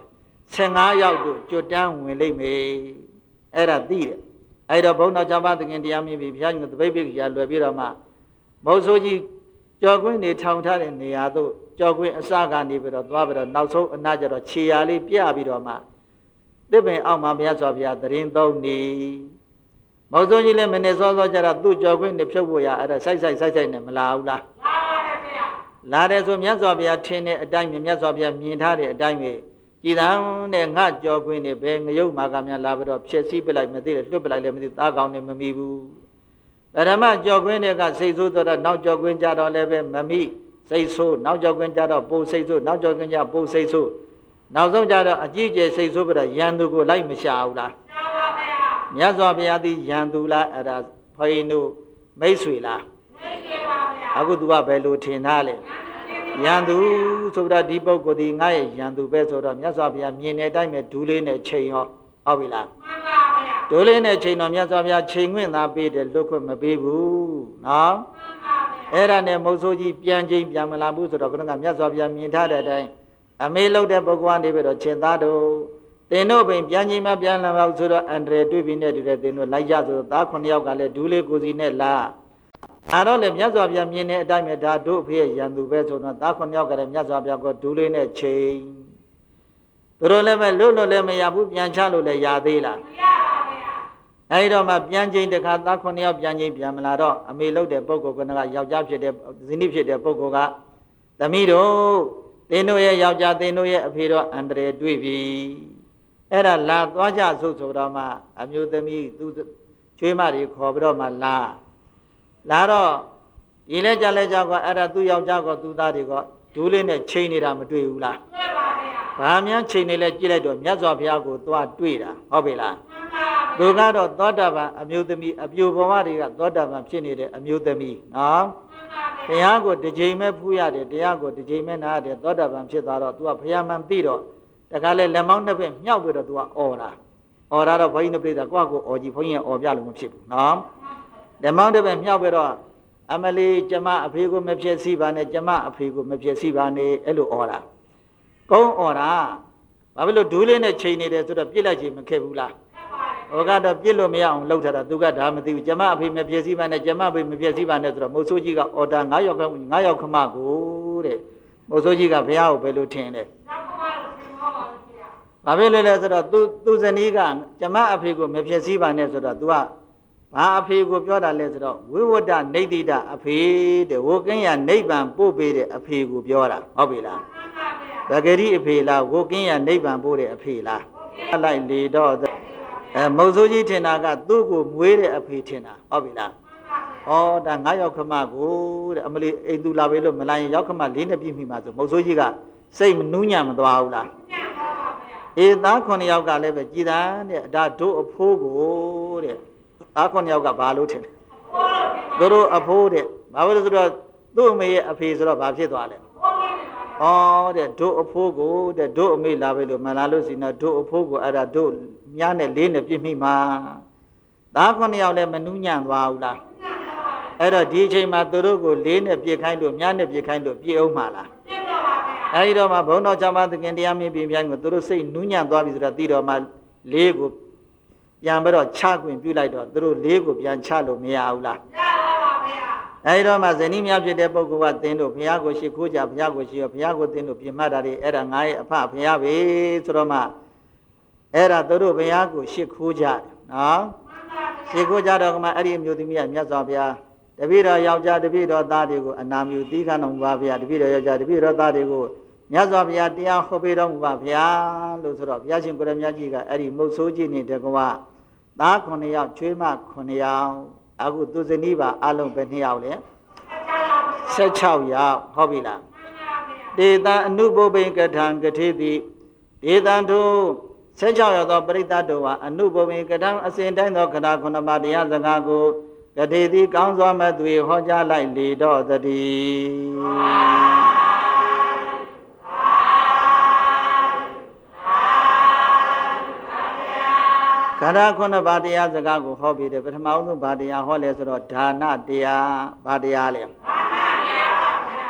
ဆယ်ငါးယောက်တို့ကျွတ်တန်းဝင်လိမ့်မယ်အဲ့ဒါသိတယ်အဲ့တော့ဘုန်းတော်၆ပါးသခင်တရားမြင်ပြီးဘုရားရှင်ကတပိတ်ပိတ်ကြာလွယ်ပြီးတော့မှမုတ်ဆိုးကြီးကြော်ကွင်းနေထောင်ထားတဲ့နေရာသို့ကြော်ကွင်းအစကနေပြီးတော့သွားပြီးတော့နောက်ဆုံးအနားကျတော့ခြေရာလေးပြပြီးတော့မှတစ်ပင်အောက်မှာဘုရားစွာဘုရားသရင်သုံးနေမုတ်ဆိုးကြီးလည်းမနေစောစောကျတော့သူ့ကြော်ကွင်းနေဖြုတ်ဖို့ရအဲ့ဒါစိုက်စိုက်စိုက်စိုက်နဲ့မလာဘူးလားလာပါတယ်ဗျာလာတယ်ဆိုမြတ်စွာဘုရားထင်တဲ့အတိုင်းမြတ်စွာဘုရားမြင်ထားတဲ့အတိုင်းပဲကြည်တန်းနဲ့ငှကြော်ကွင်းနေဘယ်ငရုတ်မာကများလာပြီးတော့ဖြည့်ဆည်းပလိုက်မသိတယ်လွတ်ပလိုက်လည်းမသိသားကောင်းနေမမိဘူးပရမကြော်ကွင်းတွေကစိတ်ဆိုးတော့နောက်ကြော်ကွင်းကြတော့လည်းပဲမမိစိတ်ဆိုးနောက်ကြော်ကွင်းကြတော့ပိုစိတ်ဆိုးနောက်ကြော်ကွင်းကြပိုစိတ်ဆိုးနောက်ဆုံးကြတော့အကြီးကျယ်စိတ်ဆိုးပြီးတော့ရန်သူကိုလိုက်မရှာဘူးလားရှာပါဗျာမြတ်စွာဘုရားသည်ရန်သူလားအဲ့ဒါဘုန်းကြီးတို့မိတ်ဆွေလားမိတ်ဆွေပါဗျာအခု तू ကဘယ်လိုထင်သားလဲရန်သူဆိုတော့ဒီပုဂ္ဂိုလ်ဒီငါရဲ့ရန်သူပဲဆိုတော့မြတ်စွာဘုရားမြင်တဲ့အတိုင်းပဲဒူးလေးနဲ့ချိန်ရောဟုတ်ပြီလားမှန်ပါဗျာဒူးလေးနဲ့ချိန်တော့မြတ်စွာဘုရားချိန်ခွင့်သာပေးတယ်လွတ်ခွင့်မပေးဘူးနော်မှန်ပါဗျာအဲ့ဒါနဲ့မုတ်ဆိုးကြီးပြန်ချိန်ပြန်မလာဘူးဆိုတော့ခဏကမြတ်စွာဘုရားမြင်ထားတဲ့အတိုင်းအမေလောက်တဲ့ပုဂ္ဂိုလ်ကနေပြီးတော့ချိန်သားတို့တင်တို့ပင်ပြန်ချိန်မှပြန်လာတော့ဆိုတော့အန္တရာယ်တွေ့ပြီးနဲ့တူတဲ့တင်တို့လိုက်ကြဆိုတော့သားခုနှစ်ယောက်ကလည်းဒူးလေးကိုစီနဲ့လာအဲ့တော့လေမြတ်စွာဘုရားမြင်တဲ့အတိုင်းပဲဒါတို့အဖေရန်သူပဲဆိုတော့သားခုနှစ်ယောက်ကလည်းမြတ်စွာဘုရားကဒူးလေးနဲ့ချိန်သူတို့လည်းပဲလွတ်လွတ်လည်းမရဘူးပြန်ချလို့လည်းရသေးလားမရပါဘူးအဲ့တော့မှပြန်ချိန်တခါသားခုနှစ်ယောက်ပြန်ချိန်ပြန်မလာတော့အမေလောက်တဲ့ပုဂ္ဂိုလ်ကယောက်ျားဖြစ်တဲ့ဇနီးဖြစ်တဲ့ပုဂ္ဂိုလ်ကသမီးတို့သင်တို့ရဲ့ယောက်ျားသင်တို့ရဲ့အဖေတော့အန္တရာယ်တွေ့ပြီအဲ့ဒါလာသွားကြစို့ဆိုတော့မှအမျိုးသမီးသူချွေးမတွေခေါ်ပြီးတော့မှလာလာတော့ဒီလဲကြလဲကြောက်ကအဲ့ဒါသူ့ယောက်ျားကသူ့သားတွေကဒူးလေးနဲ့ချိန်နေတာမတွေ့ဘူးလားတွေ့ပါဗျာဘာမှန်းချိန်နေလဲကြည့်လိုက်တော့မြတ်စွာဘုရားကိုသွားတွေ့တာဟုတ်ပြီလားမှန်ပါဗျာသူကတော့သောတာပန်အမျိုးသမီးအပြိုဘဝတွေကသောတာပန်ဖြစ်နေတဲ့အမျိုးသမီးနော်မှန်ပါဗျာတရားကိုတစ်ချိန်မဲ့ဖူးရတယ်တရားကိုတစ်ချိန်မဲ့နားရတယ်သောတာပန်ဖြစ်သွားတော့ तू ကဘုရားမှန်သိတော့တခါလဲလက်မောင်းနှစ်ဖက်မြောက်ပြီးတော့ तू ကអော်တာអော်တာတော့ဘုန်းကြီးတို့ပြိဿကိုယ့်ကိုអော်ကြည့်ဘုန်းကြီးကអော်ပြလို့မဖြစ်ဘူးနော်လက်မောင်းတစ်ဖက်မြောက်ပြီးတော့အမလီကျမအဖေကိုမဖြစ်စီပါနဲ့ကျမအဖေကိုမဖြစ်စီပါနဲ့အဲ့လိုអော်တာကုန်းអော်တာဘာဖြစ်လို့ဒူးလေးနဲ့ချိန်နေတယ်ဆိုတော့ပြစ်လိုက်ချင်မခဲ့ဘူးလားဟောကတော့ပြစ်လို့မရအောင်လှုပ်ထားတာသူကဒါမသိဘူးကျမအဖေမဖြစ်စီပါနဲ့ကျမအဖေမဖြစ်စီပါနဲ့ဆိုတော့မိုးဆိုးကြီးကအော်တာငါးယောက်ကငါးယောက်ခမကိုတဲ့မိုးဆိုးကြီးကဘုရားကိုဘယ်လိုထင်လဲဘာဖြစ်လဲလဲဆိုတော့သူသူဇနီးကကျမအဖေကိုမဖြစ်စီပါနဲ့ဆိုတော့ तू ကဘာအဖေကိုပြောတာလဲဆိုတော့ဝိဝတ္တနေတိတအဖေတဲ့ဝကင်းရနိဗ္ဗာန်ပို့ပေးတဲ့အဖေကိုပြောတာဟုတ်ပြီလားဗဂရိအဖေလားဝကင်းရနိဗ္ဗာန်ပို့တဲ့အဖေလားအလိုက်လေတော့အဲမုတ်ဆိုးကြီးထင်တာကသူ့ကိုမွေးတဲ့အဖေထင်တာဟုတ်ပြီလားဩဒါငါးယောက်ခမကိုတဲ့အမလီအိမ်သူလာပဲလို့မလာရင်ယောက်ခမလေးနဲ့ပြည့်မိမှာဆိုမုတ်ဆိုးကြီးကစိတ်မနှူးညံ့မသွားဘူးလားအေးသားခုနှစ်ယောက်ကလည်းပဲကြည်တန်းတဲ့ဒါတို့အဖိုးကိုတဲ့သားခုနှစ်ယောက်ကဘာလို့ထင်လဲသူတို့အဖိုးတဲ့ဘာလို့လဲဆိုတော့သူ့အမေရဲ့အဖေဆိုတော့ဘာဖြစ်သွားလဲဩတဲ့တို့အဖိုးကိုတဲ့တို့အမေလာပဲလို့မလာလို့စီနော်တို့အဖိုးကိုအဲ့ဒါတို့မြားနဲ့လေးနဲ့ပြည့်မိမှာသားခုနှစ်ယောက်လည်းမနှူးညံ့သွားဘူးလားအဲ့တော့ဒီအချိန်မှာသူတို့ကိုလေးနဲ့ပြည့်ခိုင်းလို့မြားနဲ့ပြည့်ခိုင်းလို့ပြည့်အောင်မှာလားပြည့်ပါပါဗျာအဲဒီတော့မှဘုန်းတော်၆ပါးသခင်တရားမြင်ပြင်ပြိုင်ကိုသူတို့စိတ်နှူးညံ့သွားပြီဆိုတော့သိတော့မှလေးကိုပြန်ပြီးတော့ချခွင့်ပြုလိုက်တော့သူတို့လေးကိုပြန်ချလို့မရဘူးလားရပါပါဗျာအဲဒီတော့မှဇနီးများဖြစ်တဲ့ပုဂ္ဂိုလ်ကသင်တို့ဘုရားကိုရှိခိုးကြဘုရားကိုရှိရောဘုရားကိုသင်တို့ပြင်မှတ်တာတွေအဲ့ဒါငါရဲ့အဖဘုရားပဲဆိုတော့မှအဲ့ဒါသူတို့ဘုရားကိုရှိခိုးကြတယ်နော်ရှိခိုးကြတော့ကမှအဲ့ဒီအမျိုးသမီးကမြတ်စွာဘုရားတပည့်တော်ယောက်ျားတပည့်တော်သားတွေကိုအနာမျိုးသီးခံတော်မူပါဗျာတပည့်တော်ယောက်ျားတပည့်တော်သားတွေကိုမြတ်စွာဘုရားတရားဟောပေးတော်မူပါဗျာလို့ဆိုတော့ဘုရားရှင်ကိုရမြတ်ကြီးကအဲ့ဒီမုတ်ဆိုးကြီးနေတဲ့ကွာသားခုနှစ်ယောက်ချွေးမခုနှစ်ယောက်အခုသူဇနီးပါအလုံးပဲနှစ်ယောက်လေ၁၆ယောက်ဟုတ်ပြီလားဒေသအနုပုပ္ပိကထံကတိတိဒေသတို့၁၆ယောက်သောပရိသတ်တို့ဟာအနုပုပ္ပိကထံအစဉ်တိုင်းသောခဏခုနှစ်ပါးတရားစကားကိုကတိတိကောင်းစွာမဲ့သူဟောကြားလိုက်လေတော့တည်းခန္ဓာခုနှစ်ပါးတရားစကားကိုဟောပြီးတယ်ပထမဆုံးဘာတရားဟောလဲဆိုတော့ဒါနတရားဘာတရားလဲ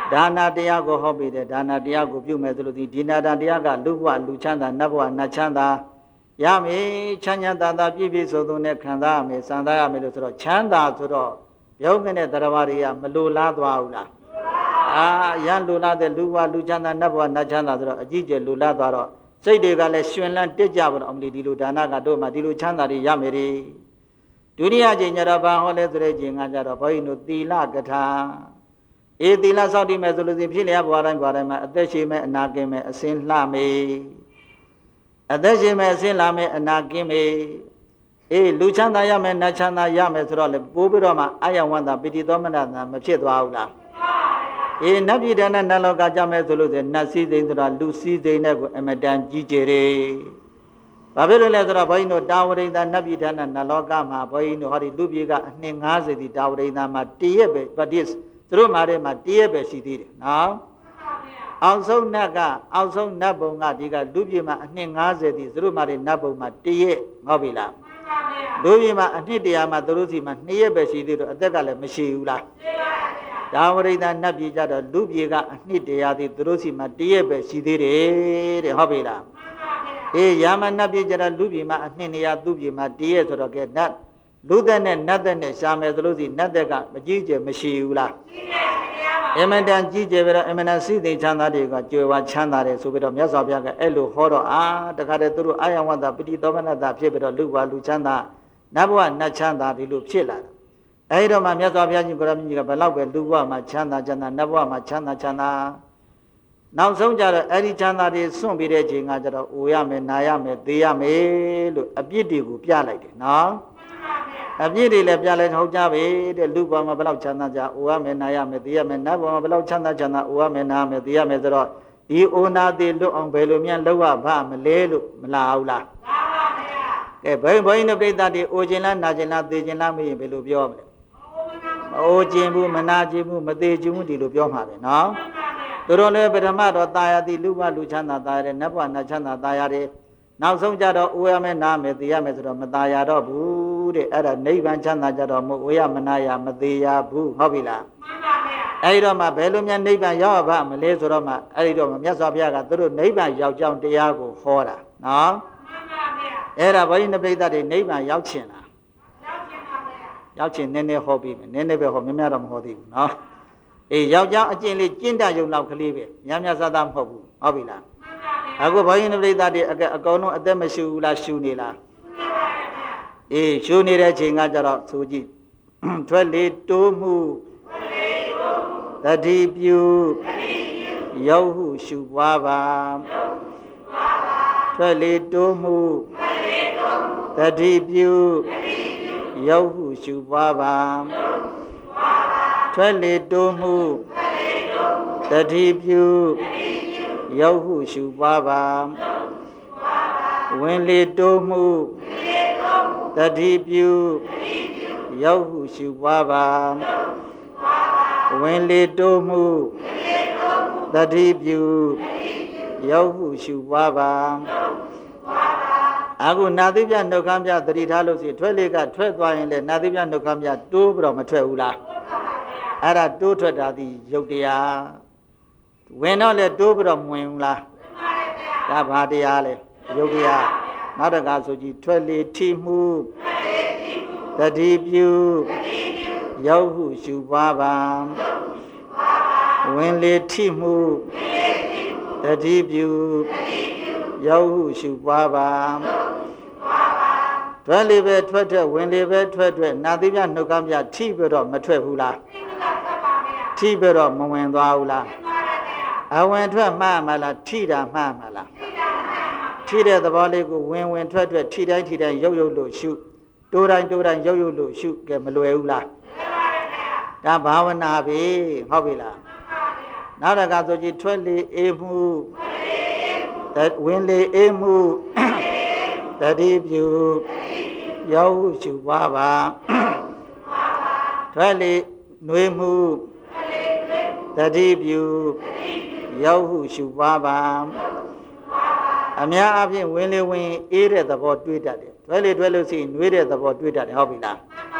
ဒါနာတရားကိုဟောပြီးတဲ့ဒါနာတရားကိုပြုမယ်ဆိုလို့ဒီဒီနာတရားကလူဘဝလူချမ်းသာနတ်ဘဝနတ်ချမ်းသာရမယ်ချမ်းချမ်းသာသာပြည့်ပြည့်စုံစုံနဲ့ခံစားရမယ်စံစားရမယ်လို့ဆိုတော့ချမ်းသာဆိုတော့ယောဂနဲ့တရားဘာတွေကမလိုလားသွားဘူးလားအာရန်လိုလားတဲ့လူဘဝလူချမ်းသာနတ်ဘဝနတ်ချမ်းသာဆိုတော့အကြည့်ကျလိုလားသွားတော့စိတ်တွေကလည်းရှင်လန်းတက်ကြပါတော့အမလီဒီလိုဒါနကတို့မှဒီလိုချမ်းသာတွေရမယ်လေဒုတိယချိန်ကျတော့ဘာဟောလဲဆိုတဲ့ချိန်ကကျတော့ဘုန်းကြီးတို့သီလကထာအေးသီလစောင့်တည်မယ်ဆိုလို့ရှိရင်ဖြစ်လျက်ဘဝတိုင်းဘဝတိုင်းမှာအသက်ရှင်မယ်အနာကင်းမယ်အစင်းလှမယ်အသက်ရှင်မယ်အစင်းလှမယ်အနာကင်းမယ်အေးလူချမ်းသာရမယ်နတ်ချမ်းသာရမယ်ဆိုတော့လေပိုးပြီးတော့မှအာယဝန္တာပိတိသောမနတာမဖြစ်သွားဘူးလားအေးနတ်ပြည်တဲ့နဲ့နတ်လောကကြမယ်ဆိုလို့ဆိုနတ်စည်းစိမ်ဆိုတာလူစည်းစိမ်နဲ့ကိုအမတန်ကြီးကျယ်တယ်ဘာဖြစ်လို့လဲဆိုတော့ဘုန်းကြီးတို့တာဝရိန္ဒနတ်ပြည်တဲ့နဲ့နတ်လောကမှာဘုန်းကြီးတို့ဟောဒီလူပြည်ကအနှစ်၅၀ဒီတာဝရိန္ဒမှာတရက်ပဲပတိသူတို့မှာတည်းမှာတရက်ပဲရှိသေးတယ်နော်အောင်ဆုံးနတ်ကအောင်ဆုံးနတ်ဘုံကဒီကလူပြည်မှာအနှစ်၅၀ဒီသူတို့မှာတည်းနတ်ဘုံမှာတရက်ဟုတ်ပြီလားလူပြည်မှာအနှစ်တရာမှာသူတို့စီမှာနှစ်ရက်ပဲရှိသေးတော့အသက်ကလည်းမရှိဘူးလားဒါဝရိန္ဒနတ်ပြည်ကြတော့လူပြည်ကအနှစ်တရာဒီသူတို့စီမှာတရက်ပဲရှိသေးတယ်တဲ့ဟုတ်ပြီလားအေးယာမနတ်ပြည်ကြတော့လူပြည်မှာအနှစ်နေရာသူပြည်မှာတရက်ဆိုတော့ကဲနတ်လူသက်နဲ့နတ်သက်နဲ့ရှာမယ်ဆိုလို့စီနတ်သက်ကမကြီးကျယ်မရှိဘူးလားရှိတယ်ခင်ဗျာအမတန်ကြီးကျယ်ပြီးတော့အမနာစိတ်သိချမ်းသာတွေကကြွယ်ဝချမ်းသာတယ်ဆိုပြီးတော့မြတ်စွာဘုရားကအဲ့လိုဟောတော့အာတခါတည်းသူတို့အာယဝတ္တပတိသောမနတဖြစ်ပြီးတော့လူဘဝလူချမ်းသာနတ်ဘဝနတ်ချမ်းသာဒီလိုဖြစ်လာတယ်အဲ့ဒီတော့မှမြတ်စွာဘုရားရှင်ကိုရမကြီးကဘယ်လောက်ပဲလူဘဝမှာချမ်းသာချမ်းသာနတ်ဘဝမှာချမ်းသာချမ်းသာနောက်ဆုံးကြတော့အဲ့ဒီချမ်းသာတွေစွန့်ပြီးတဲ့ချိန်ကကြတော့အိုရမယ်နာရမယ်သေရမယ်လို့အပြစ်တွေကိုပြလိုက်တယ်နော်အပြည့်တွေလည်းပြလဲဟုတ်ကြပြီတဲ့လူဘဝမှာဘယ်လောက်ချမ်းသာကြအိုရမယ်နာရမယ်သိရမယ်နတ်ဘဝမှာဘယ်လောက်ချမ်းသာချမ်းသာအိုရမယ်နာရမယ်သိရမယ်ဆိုတော့ဒီအိုနာသေးလွတ်အောင်ဘယ်လိုများလောက်ရပါမလဲလို့မလာဘူးလားလာပါဗျာကဲဘိဘိန်းတို့ပြိတ္တာတွေအိုခြင်းလားနာခြင်းလားသိခြင်းလားမရင်ဘယ်လိုပြောမလဲမအိုခြင်းဘူးမနာခြင်းဘူးမသိခြင်းဘူးဒီလိုပြောမှာပဲနော်သူတို့လည်းပထမတော့တာယာတိလူဘဝလူချမ်းသာတာရတယ်နတ်ဘဝနတ်ချမ်းသာတာရတယ်နောက်ဆုံးကြတော့အိုရမယ်နာမယ်သိရမယ်ဆိုတော့မတာယာတော့ဘူးတဲ့အဲ့ဒါနိဗ္ဗာန်ချမ်းသာကြတော့မအိုရမနာရမသေးရဘူးဟုတ်ပြီလားမှန်ပါဗျာအဲ့ဒီတော့မှဘယ်လိုများနိဗ္ဗာန်ရောက်ပါမလဲဆိုတော့မှအဲ့ဒီတော့မှမြတ်စွာဘုရားကသူတို့နိဗ္ဗာန်ရောက်ကြောင်းတရားကိုဟောတာနော်မှန်ပါဗျာအဲ့ဒါဘုန်းကြီးနိဗ္ဗာန်တွေနိဗ္ဗာန်ရောက်ချင်လားရောက်ချင်ပါဗျာရောက်ချင်နည်းနည်းဟောပြီးမယ်နည်းနည်းပဲဟောများများတော့မဟောသေးဘူးနော်အေးရောက်ကြောင်းအကျင့်လေးကျင့်တတ်ရုံလောက်ကလေးပဲများများစားစားမဟုတ်ဘူးဟုတ်ပြီလားအခုဘုန်းကြီးပြိဿတွေအကောင်လုံးအသက်မရှိဘူးလားရှူနေလားအေးရှူနေတဲ့ချိန်ကကြတော့ဆိုကြည့်ထွက်လေတိုးမှုတတိပြုရောက်ဟုရှူပွားပါထွက်လေတိုးမှုတတိပြုရောက်ဟုရှူပွားပါထွက်လေတိုးမှုတတိပြုရောက်ဟုရှုပွားပါဝင်လေတိုးမှုတတိပြုရောက်ဟုရှုပွားပါဝင်လေတိုးမှုတတိပြုရောက်ဟုရှုပွားပါအခုနာသိပြနှုတ်ခမ်းပြသတိထားလို့စီထွက်လေကထွက်သွားရင်လေနာသိပြနှုတ်ခမ်းပြတိုးပြီးတော့မထွက်ဘူးလားအဲ့ဒါတိုးထွက်တာဒီရုပ်တရားဝင်တော့လေတိုးပြီးတော့မဝင်ဘူးလားဒါဘာတရားလဲယုတ်တရားနောက်တကားဆိုကြည့်ထွက်လေထိမှုတတိပြုရောက်ဟုရှုပွားပါဝင်လေထိမှုတတိပြုရောက်ဟုရှုပွားပါထွက်လေပဲထွက်ထွက်ဝင်လေပဲထွက်ထွက်နာသိပြနှုတ်ကမ်းပြထိပြီးတော့မထွက်ဘူးလားထိပြီးတော့မဝင်သွားဘူးလားအဝင်ထွက်မှမလားထိတာမှမလားထိတဲ့သဘောလေးကိုဝင်ဝင်ထွက်ထွက်ထိတိုင်းထိတိုင်းရုပ်ရုပ်လို့ရှုတိုးတိုင်းတိုးတိုင်းရုပ်ရုပ်လို့ရှုကဲမလွယ်ဘူးလားဒါဘာဝနာပဲဟုတ်ပြီလားနောက်တစ်ခါဆိုကြည့်ထွက်လေအေးမှုဝင်လေအေးမှုတတိပြုရောက်ဟုရှုပွားပါထွက်လေနှွေးမှုတတိပြုရောက်ဟုရှုပွားပါအများအားဖြင့်ဝင်လေဝင်အေးတဲ့သဘောတွေးတတ်တယ်တွဲလေတွဲလို့ရှိရင်နှွေးတဲ့သဘောတွေးတတ်တယ်ဟုတ်ပြီလားမှန်ပါဗျာ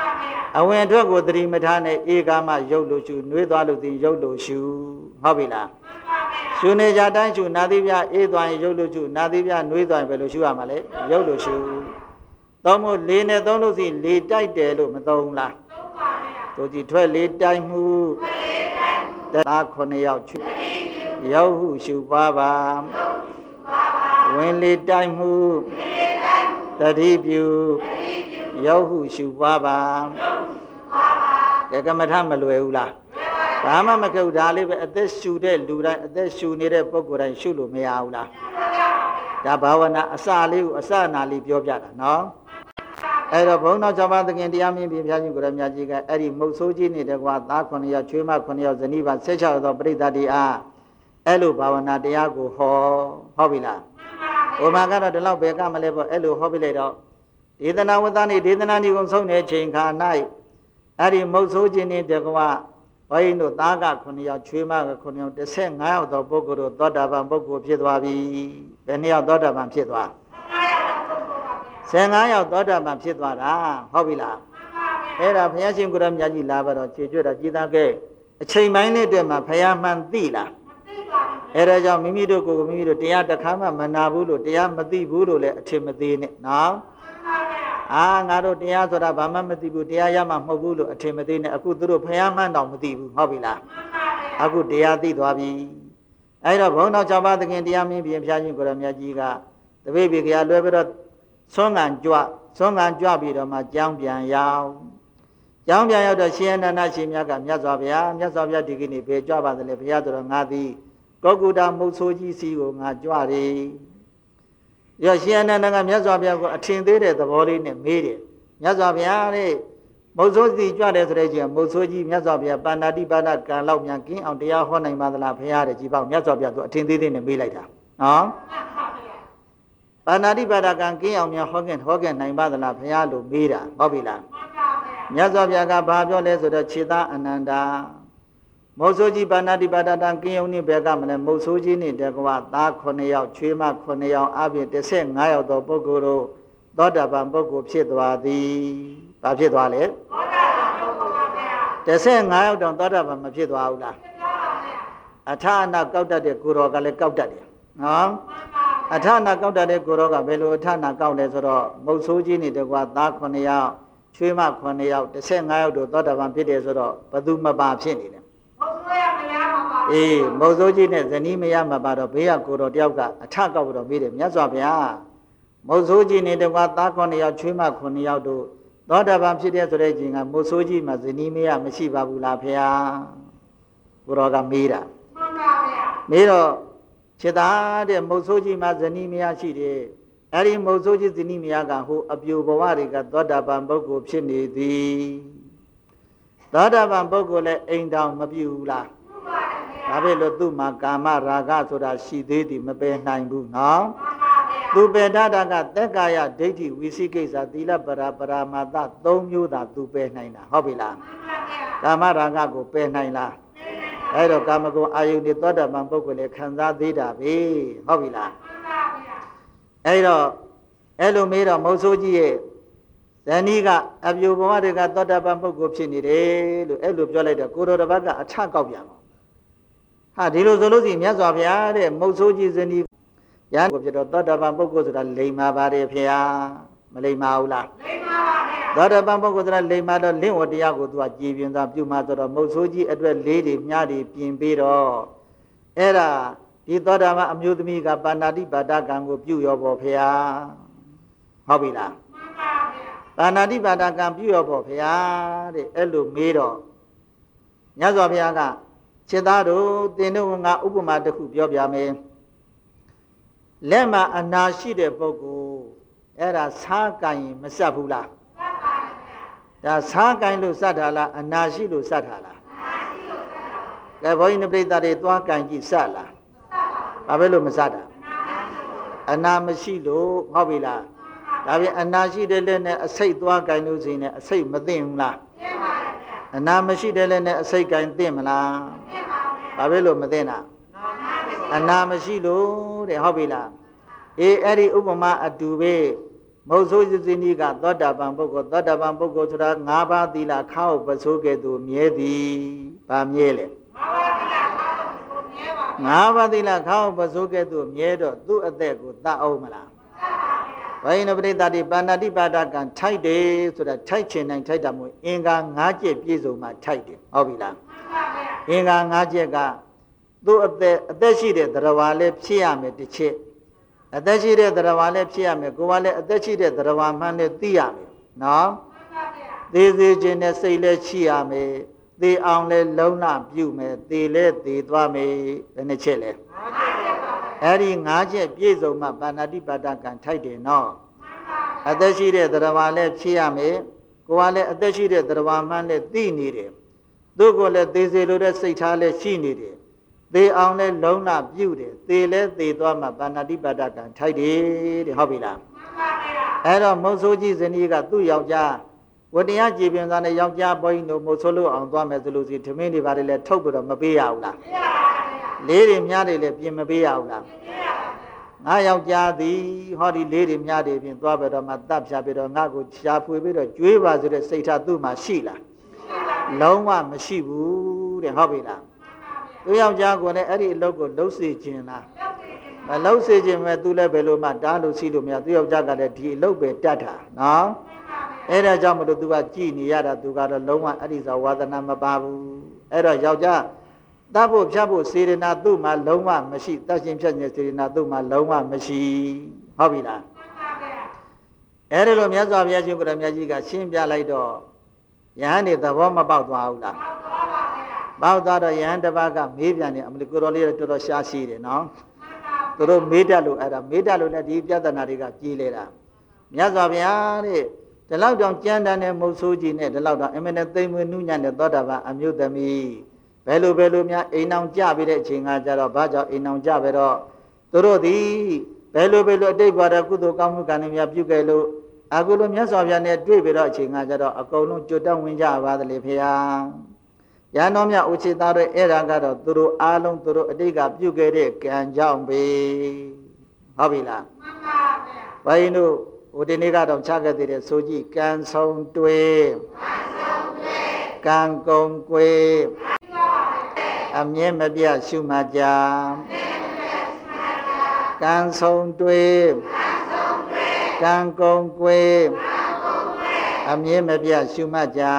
အဝင်အတွက်ကိုသတိမထားနဲ့ဧကမရုပ်လို့ရှုနှွေးသွားလို့သိရုပ်လို့ရှုဟုတ်ပြီလားရှုနေကြတိုင်းရှုနာသီးပြအေးသွားရင်ရုပ်လို့ရှုနာသီးပြနှွေးသွားရင်ဘယ်လိုရှုရမှာလဲရုပ်လို့ရှုသုံးမို့လေးနဲ့သုံးလို့စီလေးတိုက်တယ်လို့မသုံးလားသုံးပါဗျာတို့ကြည့်ထွက်လေးတိုက်မှုသားခုနှစ်ယောက်ချူရောက်ဟုရှုပါပါဝင်လေးတိုက်မှုတတိပြုရောက်ဟုရှုပါပါကဲကမ္မထမလွယ်ဘူးလားဘာမှမကုတ်ဒါလေးပဲအသက်ရှူတဲ့လူတိုင်းအသက်ရှူနေတဲ့ပုဂ္ဂိုလ်တိုင်းရှုလို့မရဘူးလားဒါဘာဝနာအစလေးကိုအစနာလေးပြောပြတာနော်အဲ့တော့ဘုန်းတော်၆ပါးသခင်တရားမင်းပြဖျားရှင်ကိုရမြတ်ကြီးကအဲ့ဒီမုတ်ဆိုးကြီးနေတဲ့ကွာသားခုနှစ်ယောက်ချွေးမခုနှစ်ယောက်ဇနီးပါဆက်ချသောပရိသတ်တွေအားအဲ့လိုဘာဝနာတရားကိုဟောဟုတ်ပြီလားဟိုမှာကတော့ဒီလောက်ပဲကမလဲပေါ့အဲ့လိုဟောပြလိုက်တော့ဒေသနာဝတ္တနေဒေသနာနေကုန်ဆုံးတဲ့ချိန်ခါ၌အဲ့ဒီမုတ်ဆိုးကြီးနေတဲ့ကွာဘုန်းတို့သားကခုနှစ်ယောက်ချွေးမကခုနှစ်ယောက်တစ်ဆက်ငါးယောက်သောပုဂ္ဂိုလ်တို့သောတာပန်ပုဂ္ဂိုလ်ဖြစ်သွားပြီဘယ်နှစ်ယောက်သောတာပန်ဖြစ်သွားဆယ်ငါးယောက်သောတာပန်ဖြစ်သွားတာဟုတ်ပြီလားအဲ့ဒါဘုရားရှင်ကိုရမြတ်ကြီးလာပါတော့ခြေကျွတ်တော့ကြည်သားခဲ့အချိန်ပိုင်းလေးတည်းမှာဘုရားမှန်သိလားမသိပါဘူးအဲ့ဒါကြောင့်မိမိတို့ကိုယ်မိမိတို့တရားတစ်ခါမှမနာဘူးလို့တရားမသိဘူးလို့လည်းအထင်မသေးနဲ့နော်အာငါတို့တရားဆိုတာဘာမှမသိဘူးတရားရမှမဟုတ်ဘူးလို့အထင်မသေးနဲ့အခုသူတို့ဘုရားမှန်တော့မသိဘူးဟုတ်ပြီလားအခုတရားသိသွားပြီအဲ့တော့ဘုန်းတော်၆ပါးသခင်တရားမင်းပြင်ဖျားရှင်ကိုရမြတ်ကြီးကတပည့်ပြေကြလွဲပြီးတော့ဆွမ်းငံကြွဆွမ်းငံကြွပြီးတော့မှကြောင်းပြန်ရောက်ကြောင်းပြန်ရောက်တော့ရှင်အနန္ဒရှင်မြတ်ကမြတ်စွာဘုရားမြတ်စွာဘုရားဒီကနေ့ဘယ်ကြွပါသလဲဘုရားဆိုတော့ငါသည်ကောကုတ္တမုတ်ဆိုးကြီးစီကိုငါကြွတယ်ရရှင်အနန္ဒကမြတ်စွာဘုရားကိုအထင်သေးတဲ့သဘောလေးနဲ့မေးတယ်မြတ်စွာဘုရားတဲ့မုတ်ဆိုးစီကြွတယ်ဆိုတဲ့ချင်းမုတ်ဆိုးကြီးမြတ်စွာဘုရားပါဏာတိပါဒကံလောက်မြန်ကင်းအောင်တရားဟောနိုင်ပါသလားဘုရားတဲ့ကြည်ပေါ့မြတ်စွာဘုရားသူအထင်သေးသေးနဲ့မေးလိုက်တာနော်ပါဏာတိပါဒကံကင်းအောင်မြန်ဟောခင်ဟောခင်နိုင်ပါသလားဘုရားလို့မေးတာဟုတ်ပြီလားမြတ်စွာဘုရားကဘာပြောလဲဆိုတော့ခြေသားအနန္ဒာမုတ်ဆိုးကြီးပါဏာတိပါဒတံကင်းအောင်နိဘယ်ကမလဲမုတ်ဆိုးကြီးနဲ့တကွာသားခုနှစ်ယောက်ချွေးမခုနှစ်ယောက်အပြင်တစ်ဆက်ငါးယောက်သောပုဂ္ဂိုလ်တို့သောတာပန်ပုဂ္ဂိုလ်ဖြစ်သွားသည်ဘာဖြစ်သွားလဲသောတာပန်ပုဂ္ဂိုလ်ပါဗျာတစ်ဆက်ငါးယောက်တောင်သောတာပန်မဖြစ်သွားဘူးလားဖြစ်သွားပါဗျာအထအနာကောက်တတ်တဲ့ကိုတော်ကလည်းကောက်တတ်တယ်နော်အထနာကောက်တတ်တဲ့ကိုတော်ကဘယ်လိုအထနာကောက်လဲဆိုတော့မုတ်ဆိုးကြီးနဲ့တကွာသားခုနှစ်ယောက်ချွေးမခုနှစ်ယောက်တစ်ဆက်ငါးယောက်တို့သောတာပန်ဖြစ်တယ်ဆိုတော့ဘသူမပါဖြစ်နေတယ်အေးမုတ်ဆိုးကြီးနဲ့ဇနီးမရမှာပါတော့ဘေးကကိုတော်တယောက်ကအထကောက်ပြီးတော့မေးတယ်မြတ်စွာဘုရားမုတ်ဆိုးကြီးနဲ့တကွာသားခုနှစ်ယောက်ချွေးမခုနှစ်ယောက်တို့သောတာပန်ဖြစ်တဲ့ဆိုတဲ့ချင်းကမုတ်ဆိုးကြီးမှာဇနီးမရမရှိပါဘူးလားဘုရားကိုတော်ကမေးတာမှန်ပါဗျာမေးတော့ခြေသားတဲ့မုတ်ဆိုးကြီးမှာဇနီးမရရှိတယ်အဲ့ဒီမုတ်ဆိုးကြီးဇနီးမရကဟိုအပြိုဘဝတွေကသောတာပန်ပုဂ္ဂိုလ်ဖြစ်နေသည်သောတာပန်ပုဂ္ဂိုလ်လည်းအိမ်တောင်မပြုဘူးလားဒါပဲလို့သူ့မှာကာမရာဂဆိုတာရှိသေးသည်မပယ်နိုင်ဘူးနော်သူပယ်တတ်တာကသက်ကာယဒိဋ္ဌိဝိသိကိစ္စသီလပရာပရာမာသသုံးမျိုးသာသူပယ်နိုင်တာဟုတ်ပြီလားကာမရာဂကိုပယ်နိုင်လားအဲ့တော့ကာမဂုဏ်အာယုန်တွေသောတာပန်ပုဂ္ဂိုလ်လည်းခံစားသေးတာပဲဟုတ်ပြီလားအဲ့တော့အဲ့လိုမေးတော့မုတ်ဆိုးကြီးရဲ့ဇနီးကအပြိုဘဝတွေကသောတာပန်ပုဂ္ဂိုလ်ဖြစ်နေတယ်လို့အဲ့လိုပြောလိုက်တော့ကိုတော်တစ်ပတ်ကအထကောက်ပြန်ပါဟာဒီလိုဆိုလို့ရှိရင်မြတ်စွာဘုရားတဲ့မုတ်ဆိုးကြီးဇနီးရဟန်းကိုဖြစ်တော့သောတာပန်ပုဂ္ဂိုလ်ဆိုတာလိမ္မာပါတယ်ဖေဟာမလိမ္မာဘူးလားလိမ္မာပါဗျာသောတာပန်ပုဂ္ဂိုလ်ဆိုတာလိမ္မာတော့လင့်ဝတရားကိုသူကကြည်ပြင်းသွားပြုမှဆိုတော့မုတ်ဆိုးကြီးအတွက်လေးတွေမြားတွေပြင်ပြီးတော့အဲ့ဒါဒီသောတာပန်အမျိုးသမီးကပါဏာတိပါဒကံကိုပြုရောပေါ့ဖေဟာဟုတ်ပြီလားမှန်ပါဗျာပါဏာတိပါဒကံပြုရောပေါ့ဖေဟာတဲ့အဲ့လိုမေးတော့မြတ်စွာဘုရားကခြေသားတို့သင်တို့ကငါဥပမာတစ်ခုပြောပြမယ်လက်မှာအနာရှိတဲ့ပုဂ္ဂိုလ်အဲ့ဒါစားကင်ရင်မဆက်ဘူးလားဆက်ပါဗျာဒါစားကင်လို့စက်တာလားအနာရှိလို့စက်တာလားအနာရှိလို့စက်တာကဲဘုန်းကြီးပြိဿတွေသွားကင်ကြည့်စက်လားဆက်ပါဘာပဲလို့မစက်တာအနာမရှိလို့ဟုတ်ပြီလားဒါပြင်အနာရှိတဲ့လက်နဲ့အစိတ်သွားကင်လို့ဆိုရင်အစိတ်မသိဘူးလားသိပါဗျာအနာမရှိတဲ့လက်နဲ့အစိတ်ကင်သိမလားသိပါဗျာဘာပဲလို့မသိတာအနာမရှိလို့တဲ့ဟုတ်ပြီလားအေးအဲ့ဒီဥပမာအတူပဲမဟုတ်ဆိုးစင်းကြီးကသောတာပန်ပုဂ္ဂိုလ်သောတာပန်ပုဂ္ဂိုလ်ဆိုတာငါးပါးသီလခါဟုတ်ပစိုးကဲ့သို့မြဲသည်ဗာမြဲလေငါးပါးသီလခါဟုတ်ပစိုးကဲ့သို့မြဲတော့သူ့အသက်ကိုတတ်အောင်မလားဘိနပရိသတိပါဏာတိပါဒကံထိုက်တယ်ဆိုတာထိုက်ချင်နိုင်ထိုက်တာမို့အင်္ဂါ၅ချက်ပြည့်စုံမှထိုက်တယ်ဟုတ်ပြီလားအင်္ဂါ၅ချက်ကသူ့အသက်အသက်ရှိတဲ့တရားဝါလည်းဖြစ်ရမယ်တစ်ချက်အသက်ရှိတဲ့တရားဝါလည်းဖြစ်ရမယ်ကိုယ်ကလည်းအသက်ရှိတဲ့တရားဝါမှန်းလည်းသိရမယ်နော်သေသေးခြင်းနဲ့စိတ်လည်းရှိရမယ်သေအောင်လည်းလုံးလပြုမယ်သေလည်းသေသွားမယ်ဘယ်နှချက်လဲအဲ့ဒီ၅ချက်ပြည့်စုံမှပါဏာတိပါဒကံထိုက်တယ်နော်အသက်ရှိတဲ့တရားဝါလည်းဖြစ်ရမယ်ကိုယ်ကလည်းအသက်ရှိတဲ့တရားဝါမှန်းလည်းသိနေတယ်သူ့ကိုယ်လည်းသေစေလိုတဲ့စိတ်ထားလည်းရှိနေတယ်သေအောင်လဲလုံးလပြုတ်တယ်သေလဲသေသွားမှပါဏာတိပါဒကံထိုက်တယ်တဲ့ဟုတ်ပြီလားမှန်ပါဗျာအဲ့တော့မုတ်ဆိုးကြီးဇနီးကသူ့ယောက်ျားဝတ္တရားကြည်ပြင်းသားနဲ့ယောက်ျားပေါ်ရင်တို့မုတ်ဆိုးလို့အောင်သွားမယ်ဆိုလို့စီထမင်းတွေပါတယ်လဲထုတ်ပြီးတော့မပေးရဘူးလားမပေးရပါဘူးဗျာလေးတွေများတွေလဲပြင်မပေးရဘူးလားမပေးရပါဘူးငါယောက်ျားသည်ဟောဒီလေးတွေများတွေပြင်သွားပြီးတော့မှတတ်ဖြာပြီးတော့ငါကိုရှားဖွေပြီးတော့ကျွေးပါဆိုတဲ့စိတ်ထားသူ့မှာရှိလားလုံးဝမရှိဘူးတဲ့ဟုတ်ပြီလားသူယောက်ျားကိုလည်းအဲ့ဒီအလုပ်ကိုလှုပ်စေခြင်းလားမလှုပ်စေခြင်းမဲ့သူလည်းဘယ်လိုမှတားလို့ရှိလို့မရသူယောက်ျားကလည်းဒီအလုပ်ပဲတတ်တာနော်အဲ့ဒါကြောင့်မလို့သူကကြည်နေရတာသူကတော့လုံးဝအဲ့ဒီဇဝါဒနာမပါဘူးအဲ့တော့ယောက်ျားတတ်ဖို့ဖြတ်ဖို့စေရနာသူ့မှာလုံးဝမရှိတတ်ရှင်ဖြတ်ခြင်းစေရနာသူ့မှာလုံးဝမရှိဟုတ်ပြီလားအဲ့ဒါလိုမြတ်စွာဘုရားရှင်ကိုယ်တော်မြတ်ကြီးကရှင်းပြလိုက်တော့ယဟန်နေသဘောမပေါက်သွားဘူးလားပေါက်သွားတော့ယဟန်တစ်ပါးကမေးပြန်တယ်အမလီကိုတော်လေးတော်တော်ရှားရှိတယ်နော်သူတို့မေးတတ်လို့အဲ့ဒါမေးတတ်လို့လည်းဒီပြဿနာတွေကကြီးလေတာမြတ်စွာဘုရားတဲ့ဒီလောက်တောင်ကြမ်းတမ်းတဲ့မုတ်ဆိုးကြီးနဲ့ဒီလောက်တောင်အမနဲ့သိမ်မွေးနုညံ့တဲ့သောတာပန်အမျိုးသမီးဘယ်လိုဘယ်လိုများအိမ်အောင်ကြပြီးတဲ့အချိန်ကကြတော့ဘာကြောင့်အိမ်အောင်ကြပဲတော့သူတို့သည်ဘယ်လိုဘယ်လိုအတိတ်ဘဝကုသိုလ်ကောင်းမှုကံတွေများပြုခဲ့လို့အခုလိုမြတ်စွာဘုရားနဲ့တွေ့ပြီးတော့အချိန်ကကြတော့အကုန်လုံးကြွတောင်းဝင်ကြပါသလေဖေဟာရဟန်းတော်မြတ်ဥချိသားတွေအဲ့ဒါကတော့သူတို့အားလုံးသူတို့အတိတ်ကပြုခဲ့တဲ့ကံကြောင့်ပဲဟုတ်ပြီလားမှန်ပါဗျာဘိုင်းတို့ဟိုဒီနေ့ကတော့ချခဲ့သေးတယ်ဆိုကြည့်ကံဆုံးတွေးကံဆုံးတွေကံကုန်ကွယ်အမြဲမပြတ်ရှုမှတ်ကြကံဆုံးတွေးကံကုန်ကွယ်အမြဲမပြတ်ရှုမှတ်ကြ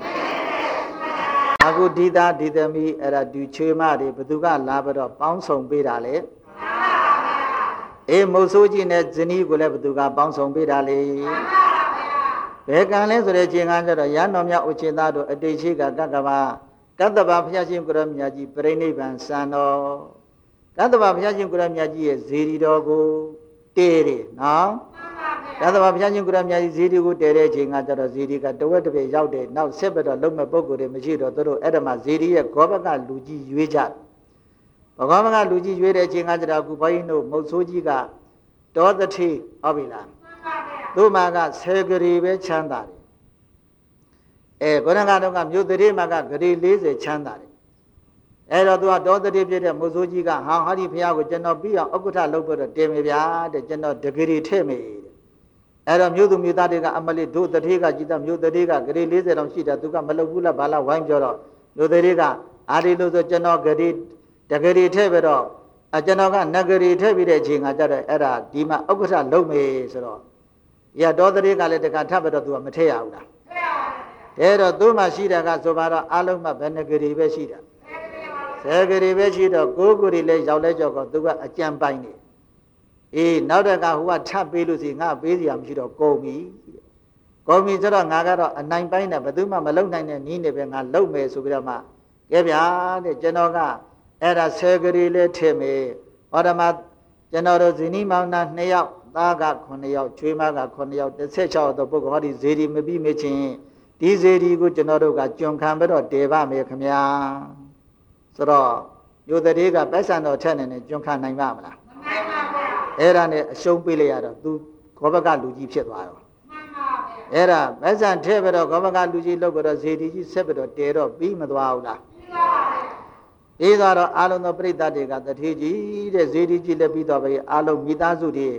အခုဒီသားဒီသမီးအဲ့ဒါဒီချွေမတွေဘသူကလာပြီးတော့ပေါင်းဆောင်ပေးတာလေမှန်ပါဗျာအေးမုတ်ဆိုးကြီးနဲ့ဇနီးကိုလည်းဘသူကပေါင်းဆောင်ပေးတာလေမှန်ပါဗျာဘယ်ကံလဲဆိုတဲ့ချိန်ကကျတော့ရဟန်းတော်မြတ်ဥချေသားတို့အတိတ်ရှိကကတ္တဗကတ္တဗဘုရားရှင်ကိုရမြတ်ကြီးပြိဋိဘံစံတော်ကတ္တဗဘုရားရှင်ကိုရမြတ်ကြီးရဲ့ဇေဒီတော်ကိုတေးတယ်နော်မှန်ပါဗျာကတ္တဗဘုရားရှင်ကိုရမြတ်ကြီးဇေဒီကိုတည်တဲ့အချိန်ကကျတော့ဇေဒီကတဝက်တစ်ပေရောက်တယ်နောက်ဆက်ပြီးတော့လုံးမဲ့ပုံကိုယ်တွေမရှိတော့သူတို့အဲ့ဒါမှဇေဒီရဲ့ဂောဘကလူကြီးရွေးကြဘဂဝမကလူကြီးရွေးတဲ့အချိန်ကကျတော့အခုဘုန်းကြီးတို့မုတ်ဆိုးကြီးကတောတတိဟုတ်ပြီလားမှန်ပါဗျာသူ့မှာကဆယ်ဂရီပဲချမ်းသာတယ်အဲခေါင်းကတော့ကမြို့တရေမှာကဂရီ၄၀ချမ်းသာတယ်အဲ့တော့သူကတောတတိပြည့်တဲ့မုတ်ဆိုးကြီးကဟာဟာဒီဘုရားကိုကျွန်တော်ပြီးအောင်ဥက္ကဋ္ဌလုပ်ပြီးတော့တင်မေဗျာတဲ့ကျွန်တော်ဒဂရီထည့်မေအဲ့တော့မြို့သူမြို့သားတွေကအမလေးတို့တတိကကြည်တာမြို့တတိကဂရီ၄၀တောင်ရှိတာသူကမလုပ်ဘူးလားဘာလားဝိုင်းပြောတော့မြို့တတိကအာဒီလို့ဆိုကျွန်တော်ဂရီတဂရီထည့်ပြီးတော့အကျွန်တော်ကနဂရီထည့်ပြီးတဲ့အချိန်ကကြတော့အဲ့ဒါဒီမှာဥက္ကဋ္ဌလုပ်မေဆိုတော့ရတော်တတိကလည်းတခါထပ်ပြီးတော့သူကမထည့်ရဘူးလားထည့်ရပါတယ်အဲ့တော့သူ့မှာရှိတာကဆိုပါတော့အလုံးမှဘယ်နဂရီပဲရှိတာဆယ်ဂရီပဲရှိတော့ကိုးဂရီလည်းရောက်လဲကြောက်တော့သူကအကြံပိုင်နေအေးနောက်တကဟိုကထပ်ပေးလို့စီငါပေးစီရမရှိတော့ကုန်ပြီကုန်ပြီဆိုတော့ငါကတော့အနိုင်ပိုင်းနဲ့ဘယ်သူမှမလုံနိုင်တဲ့နီးနေပဲငါလုံမယ်ဆိုပြီးတော့မှကဲဗျာတဲ့ကျွန်တော်ကအဲ့ဒါဆယ်ဂရီလေးထည့်မယ်ဟောဓမ္မကျွန်တော်တို့ဇနီးမောင်နှံနှစ်ယောက်သားကခုနှစ်ယောက်ချွေးမကခုနှစ်ယောက်တစ်ဆက်၆ယောက်တော့ပုဂ္ဂိုလ်ဟောဒီဇေဒီမပြီးမချင်းဒီဇေဒီကိုကျွန်တော်တို့ကကြွန်ခံပြီးတော့တည်ပါမယ်ခင်ဗျာဆိုတော့ယိုတရေကပိုက်ဆံတော်ထက်နေနေကြွန်ခံနိုင်ပါမလားမနိုင်ပါဘူးအဲ့ဒါနဲ့အရှုံးပေးလိုက်ရတော့သူဂောဘကလူကြီးဖြစ်သွားတော့မှန်ပါဗျာအဲ့ဒါပိုက်ဆံထည့်ပြီးတော့ဂောဘကလူကြီးလုပ်ပြီးတော့ဇေဒီကြီးဆက်ပြီးတော့တည်တော့ပြီးမသွားဘူးလားပြီးပါပါပြီးသွားတော့အာလုံးသောပြိတ္တတွေကတထေးကြီးတဲ့ဇေဒီကြီးလည်းပြီးတော့ပဲအာလုံးမိသားစုတွေဘ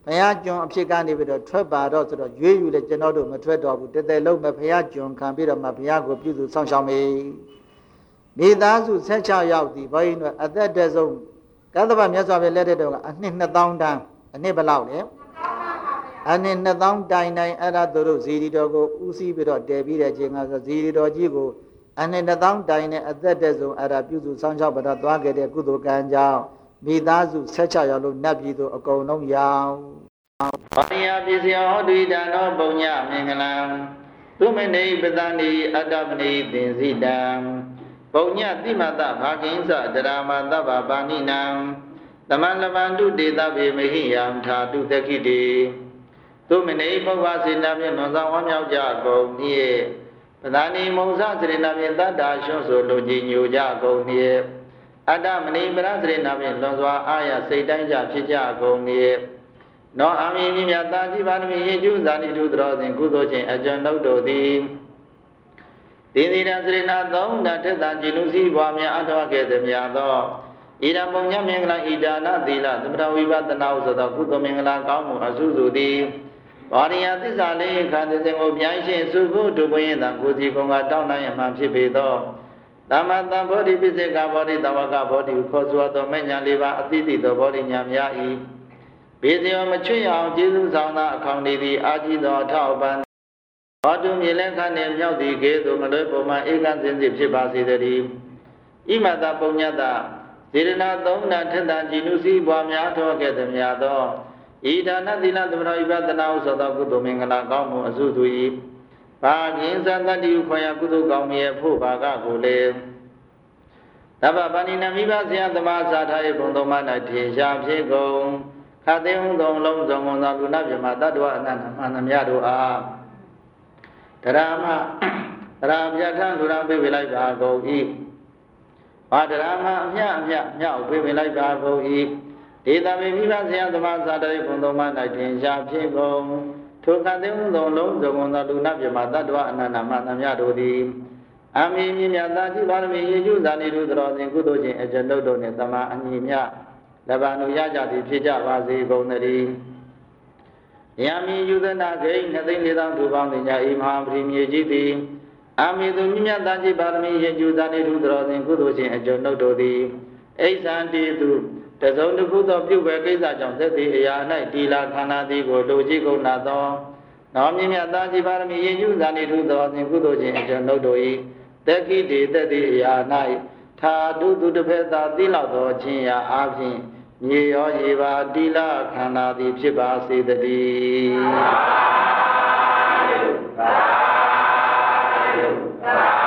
ရားကျွန်အဖြစ်ကနေပြီးတော့ထွက်ပါတော့ဆိုတော့ရွေးယူလေကျွန်တော်တို့မထွက်တော့ဘူးတသက်လုံးပဲဘုရားကျွန်ခံပြီးတော့မှဘုရားကိုပြုစုဆောင်ရှောက်မေမိသားစုဆက်ချရောက်သည်ဘုန်းကြီးတို့အသက်တဆုံးကသဗ္ဗမြတ်စွာဘုရားလက်ထက်တော့အနှစ်နှစ်သောင်းတန်းအနှစ်ဘယ်လောက်လဲအနှစ်နှစ်သောင်းတိုင်တိုင်အဲ့ဒါတို့ဇီရီတော်ကိုဦးစီးပြီးတော့တည်ပြီးတဲ့အချိန်ကဆိုဇီရီတော်ကြီးကိုအနှစ်နှစ်သောင်းတိုင်နဲ့အသက်တဆုံးအဲ့ဒါပြုစုဆောင်ရှောက်ပြီးတော့သွားခဲ့တဲ့ကုသိုလ်ကံကြောင့်မိသားစုဆက်ချရောက်လို့နတ်ပြည်သူအကုန်လုံးရောက်ဘာနိယပစ္စယဟောတုဒါနောပုံညမင်္ဂလံသုမနေပတန္တိအတ္တမနိသင်္စိတံပုံညတိမတဘာကိဉ္စဒရာမတဗ္ဗပါဏိနံသမန္လဗန္တုတေတဗေမဟိယံထာတုတခိတေသုမနေပုဗ္ဗစေနာဖြင့်လွန်ဆောင်ဝမ်းမြောက်ကြကုန်၏ပဒာနိမုံစစရိနာဖြင့်တတ္တာရှွန်းဆိုလူကြီးညိုကြကုန်၏အတ္တမနိပရစရိနာဖြင့်လွန်စွာအာရစိတ်တိုင်းကြဖြစ်ကြကုန်၏နောအာမိမြတ်တာကြီးပါရမီယေကျုဇာတိတုတော်စဉ်ကုသိုလ်ချင်းအကျဉ်းတို့တို့သည်တိသီရစရိနာသုံးတထက်တာကျင်လူစည်းပွားများအထောက်ခဲ့သည်များသောဣဒံပုံညမင်္ဂလာဣဒါနသီလသမထဝိပဿနာဟုဆိုသောကုသိုလ်မင်္ဂလာကောင်းမှုအစုစုသည်ဘာရိယသစ္စာလေးခန္ဓာစဉ်ကိုပြိုင်ရှင်စုဖို့ဒုပယင်တံကိုစီကုံကတောင်းနိုင်မှဖြစ်ပေသောသမ္မာတံဘောဓိပိစိကဘောဓိတဝကဘောဓိခေါ်ဆိုသောမဉ္ဇဉ်လေးပါအတိတိသောဘောဓိညာများ၏ဘေဇယောမချွတ်ရအောင်ကျေးဇူးဆောင်သောအခေါင်သည်အာကြီးသောအထောက်ပံ့ဘောတုမြေလက်ခနှင့်မြောက်သည်ကဲ့သို့မလွဲပုံမှဧကစင်စစ်ဖြစ်ပါစေတည်းဣမတပုံညတစေရနာသုံးနာထက်တာကြည်နုစည်းပွားများထောခဲ့သည်များသောဣဒါနသီလသမဏဝိပဿနာဟုဆိုသောကုသိုလ်မင်္ဂလာကောင်းမှုအစုသူ၏ဘာကင်းစံတတိဟုခေါ်ရာကုသိုလ်ကောင်းမြတ်ဖို့ဘာကကိုလည်းတဗ္ဗဗန္နိနမိဘဆရာသမားစာထား၏ဘုံတော်မှ၌ထေရှားဖြစ်ကုန်ခတ်သိဟုသောလုံးစုံကုန်သောလူနာပြမတတ္တဝအနန္တမှန်သမျှတို့အားတရာမတရာပြဋ္ဌာန်းလူရပြေးပြလိုက်ပါကုန်၏ဘာတရာမအမြအမြမြောက်ပြေးပြလိုက်ပါကုန်၏ဒေသမေမိဘဆရာသမားစာထား၏ဘုံတော်မှ၌ထေရှားဖြစ်ကုန်ထိုခတ်သိဟုသောလုံးစုံကုန်သောလူနာပြမတတ္တဝအနန္တမှန်သမျှတို့သည်အမိမြမြတ်သာจิပါရမီယေကျုဇာနေတုတော်စဉ်ကုသိုလ်ချင်းအကျဉ်းတို့နှင့်တမန်အညီမြလဗ္ဗနုရကြသည်ဖြစ်ကြပါစေကုန်သတည်းယံမိယုဒနာဂိနှစ်သိန်းလေးသောင်းသူပေါင်းတင်ကြဤမဟာပရိမြေကြီးသည်အမိသူမြမြတ်သာจิပါရမီယေကျုဇာနေတုတော်စဉ်ကုသိုလ်ချင်းအကျဉ်းတို့သည်အိသံတေတုတစုံတစ်ခုသောပြုပဲကိစ္စကြောင့်သက်သည်အရာ၌တီလာခန္ဓာသည်ကိုလူကြီးကုန်နာသောနောမြမြတ်သာจิပါရမီယေကျုဇာနေတုတော်စဉ်ကုသိုလ်ချင်းအကျဉ်းတို့၏တက္ခိတေတတိအရာ၌ထာတုသူတစ်ဖက်သာတိလောက်သောခြင်းရာအပြင်မြေရောရေပါတိလခန္ဓာသည်ဖြစ်ပါစေတည်း